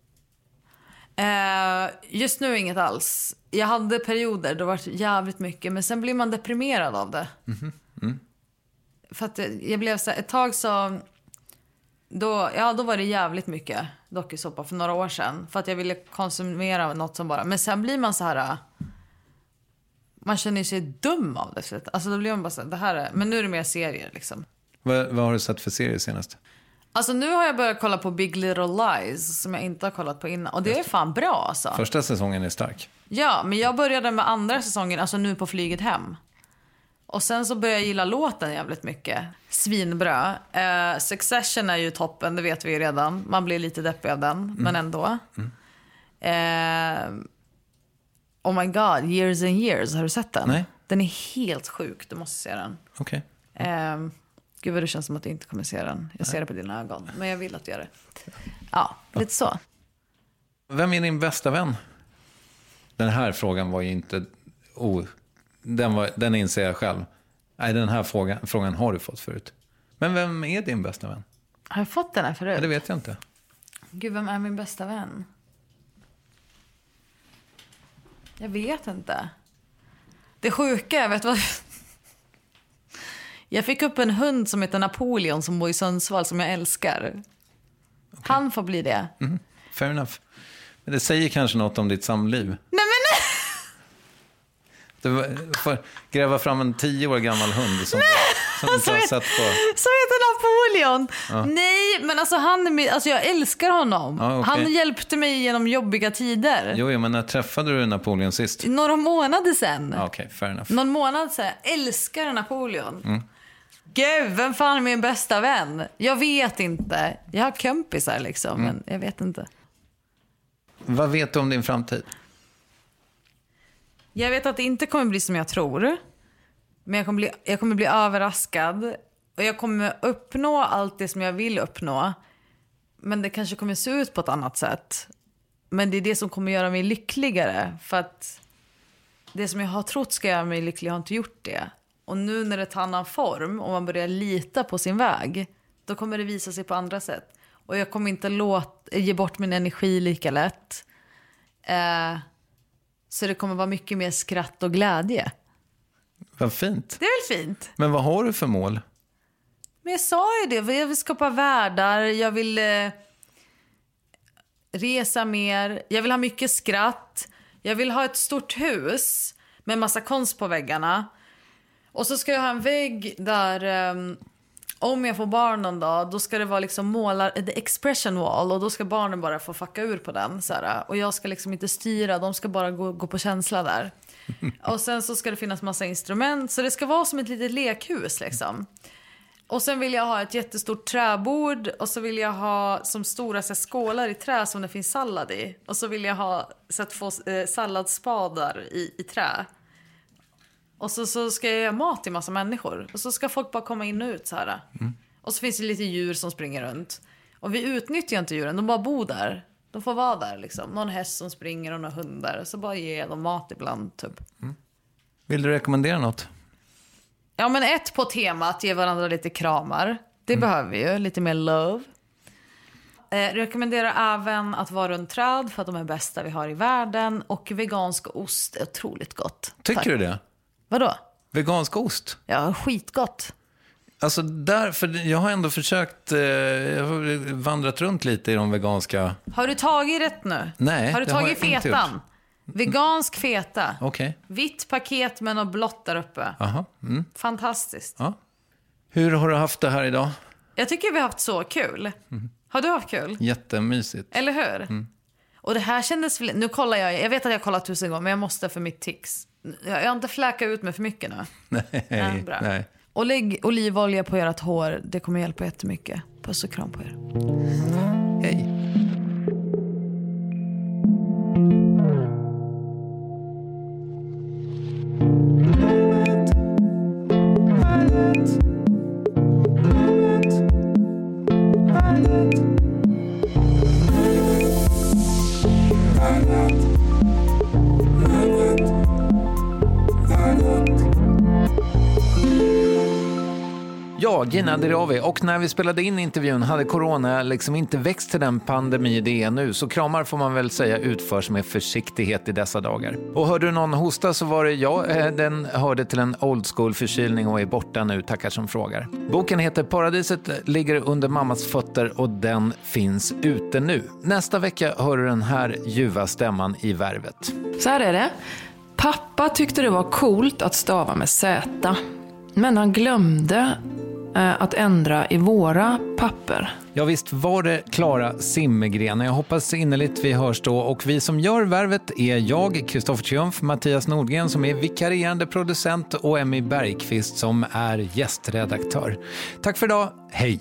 G: Eh, just nu inget alls. Jag hade perioder då det var jävligt mycket. Men sen blir man deprimerad av det.
K: Mm. Mm.
G: För att jag blev så här, ett tag så då, ja, då var det jävligt mycket dokusåpa för några år sedan. För att jag ville konsumera något som bara. Men sen blir man så här, man känner sig dum av det. Alltså då blir man bara så här, det här är, men nu är det mer serier liksom.
K: Vad, vad har du sett för serier senast?
G: Alltså nu har jag börjat kolla på Big Little Lies som jag inte har kollat på innan. Och det är fan bra alltså.
K: Första säsongen är stark.
G: Ja, men jag började med andra säsongen, alltså nu på flyget hem. Och sen så började jag gilla låten jävligt mycket. Svinbra. Eh, Succession är ju toppen, det vet vi ju redan. Man blir lite deppig av den, mm. men ändå. Mm. Eh, oh my god, Years and Years, har du sett den?
K: Nej.
G: Den är helt sjuk, du måste se den.
K: Okej.
G: Okay. Eh, Gud vad det känns som att du inte kommer se den. Jag ser det på dina ögon, men jag vill att du gör det. Ja, lite så.
K: Vem är din bästa vän? Den här frågan var ju inte... Oh, den, var, den inser jag själv. Nej, den här frågan, frågan har du fått förut. Men vem är din bästa vän?
G: Har jag fått den här förut?
K: Ja, det vet jag inte.
G: Gud, vem är min bästa vän? Jag vet inte. Det sjuka, jag vet vad... Jag fick upp en hund som heter Napoleon som bor i Sundsvall som jag älskar. Okay. Han får bli det.
K: Mm, fair enough. Men det säger kanske något om ditt samliv.
G: Nej, men...
K: Du får gräva fram en tio år gammal hund som, som du inte har sett på...
G: Som heter Napoleon. Ja. Nej, men alltså, han är, alltså jag älskar honom. Ja, okay. Han hjälpte mig genom jobbiga tider.
K: Jo, jo, men när träffade du Napoleon sist?
G: Några månader sedan.
K: Ja, okej, okay, fair enough.
G: Någon månad sedan. Älskar Napoleon. Mm. Gud, vem fan är min bästa vän? Jag vet inte. Jag har kompisar liksom, mm. men jag vet inte.
K: Vad vet du om din framtid?
G: Jag vet att det inte kommer bli som jag tror. Men jag kommer bli, jag kommer bli överraskad. Och jag kommer uppnå allt det som jag vill uppnå. Men det kanske kommer se ut på ett annat sätt. Men det är det som kommer göra mig lyckligare. För att det som jag har trott ska göra mig lycklig har inte gjort det. Och nu när det tar annan form och man börjar lita på sin väg, då kommer det visa sig på andra sätt. Och jag kommer inte låta, ge bort min energi lika lätt. Eh, så det kommer vara mycket mer skratt och glädje.
K: Vad fint.
G: Det är väl fint.
K: Men vad har du för mål?
G: Men jag sa ju det. Jag vill skapa världar. Jag vill eh, resa mer. Jag vill ha mycket skratt. Jag vill ha ett stort hus med massa konst på väggarna. Och så ska jag ha en vägg där um, om jag får barn någon dag, då ska det vara liksom målar, the expression wall, och då ska barnen bara få fucka ur på den så här, och jag ska liksom inte styra, de ska bara gå, gå på känsla där. Och sen så ska det finnas massa instrument, så det ska vara som ett litet lekhus liksom. Och sen vill jag ha ett jättestort träbord, och så vill jag ha som stora så här, skålar i trä som det finns sallad i, och så vill jag ha så att få eh, salladsspadar i, i trä. Och så, så ska jag göra mat till massa människor. Och så ska folk bara komma in och ut så här. Mm. Och så finns det lite djur som springer runt. Och vi utnyttjar inte djuren, de bara bor där. De får vara där liksom. Någon häst som springer och några hundar. Och så bara ger de mat ibland typ. Mm.
K: Vill du rekommendera något?
G: Ja, men ett på temat, ge varandra lite kramar. Det mm. behöver vi ju, lite mer love. Eh, rekommenderar även att vara runt träd för att de är bästa vi har i världen. Och vegansk ost är otroligt gott.
K: Tycker
G: Tack.
K: du det?
G: Vadå?
K: Vegansk ost?
G: Ja, skitgott.
K: Alltså där, för jag har ändå försökt, eh, jag har vandrat runt lite i de veganska...
G: Har du tagit rätt nu?
K: Nej,
G: har du tagit fetan? Vegansk feta.
K: Okej. Okay.
G: Vitt paket med något blått där uppe.
K: Aha. Mm.
G: Fantastiskt.
K: Ja. Hur har du haft det här idag?
G: Jag tycker vi har haft så kul. Mm. Har du haft kul?
K: Jättemysigt.
G: Eller hur? Mm. Och det här kändes... Nu kollar jag... Jag vet att jag har kollat tusen gånger, men jag måste för mitt tics. Jag har inte fläkat ut mig för mycket nu.
K: Nej, ja, bra. Nej.
G: Och lägg olivolja på ert hår. Det kommer hjälpa jättemycket. Puss och kram på er.
K: Hej.
A: var Gina Dirawi, och när vi spelade in intervjun hade corona liksom inte växt till den pandemi det är nu, så kramar får man väl säga utförs med försiktighet i dessa dagar. Och hörde du någon hosta så var det jag, den hörde till en old school förkylning och är borta nu, tackar som frågar. Boken heter Paradiset ligger under mammas fötter och den finns ute nu. Nästa vecka hör du den här ljuva stämman i Värvet.
M: Så här är det. Pappa tyckte det var coolt att stava med Z. Men han glömde eh, att ändra i våra papper.
A: Ja visst var det Klara Simmergren. Jag hoppas innerligt vi hörs då. Och vi som gör Värvet är jag, Kristoffer Triumf, Mattias Nordgren som är vikarierande producent och Emmy Bergqvist som är gästredaktör. Tack för idag, hej!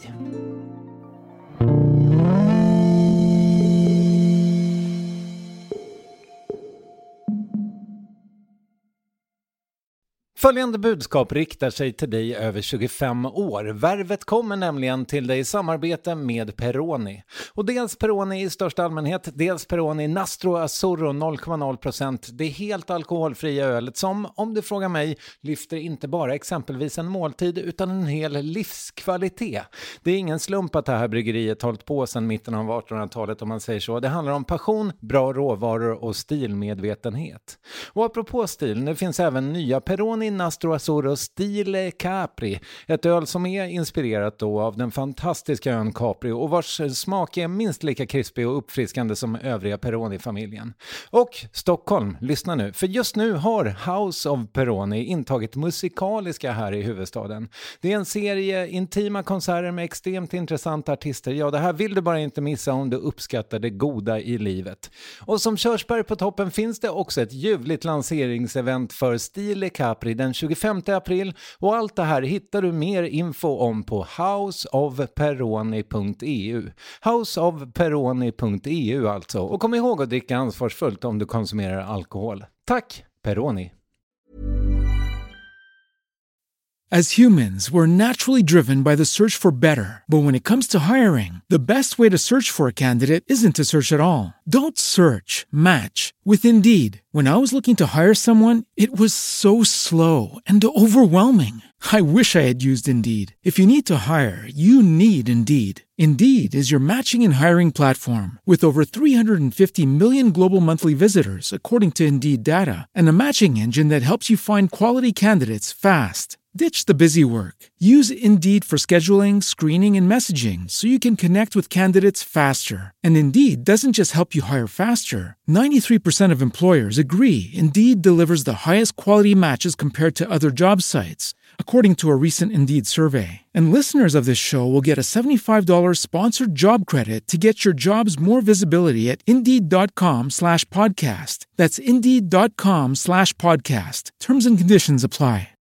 A: Följande budskap riktar sig till dig över tjugofem år. Värvet kommer nämligen till dig i samarbete med Peroni. Och dels Peroni i största allmänhet, dels Peroni Nastro Azzurro noll komma noll procent. Det är helt alkoholfria ölet som, om du frågar mig, lyfter inte bara exempelvis en måltid utan en hel livskvalitet. Det är ingen slump att det här bryggeriet hållit på sedan mitten av artonhundratalet om man säger så. Det handlar om passion, bra råvaror och stilmedvetenhet. Och apropå stil, det finns även nya Peroni Nastro Azzurro Stile Capri, ett öl som är inspirerat då av den fantastiska ön Capri och vars smak är minst lika krispig och uppfriskande som övriga Peroni-familjen. Och Stockholm, lyssna nu, för just nu har House of Peroni intagit musikaliska här i huvudstaden. Det är en serie intima konserter med extremt intressanta artister. Ja, det här vill du bara inte missa om du uppskattar det goda i livet. Och som körsbär på toppen finns det också ett ljuvligt lanseringsevent för Stile Capri den tjugofemte april, och allt det här hittar du mer info om på house of peroni punkt e u. house of peroni punkt e u alltså. Och kom ihåg att dricka ansvarsfullt om du konsumerar alkohol. Tack, Peroni!
J: As humans, we're naturally driven by the search for better. But when it comes to hiring, the best way to search for a candidate isn't to search at all. Don't search, match with Indeed. When I was looking to hire someone, it was so slow and overwhelming. I wish I had used Indeed. If you need to hire, you need Indeed. Indeed is your matching and hiring platform with over three hundred fifty million global monthly visitors, according to Indeed data, and a matching engine that helps you find quality candidates fast. Ditch the busy work. Use Indeed for scheduling, screening, and messaging so you can connect with candidates faster. And Indeed doesn't just help you hire faster. ninety-three percent of employers agree Indeed delivers the highest quality matches compared to other job sites, according to a recent Indeed survey. And listeners of this show will get a seventy-five dollars sponsored job credit to get your jobs more visibility at Indeed.com slash podcast. That's Indeed.com slash podcast. Terms and conditions apply.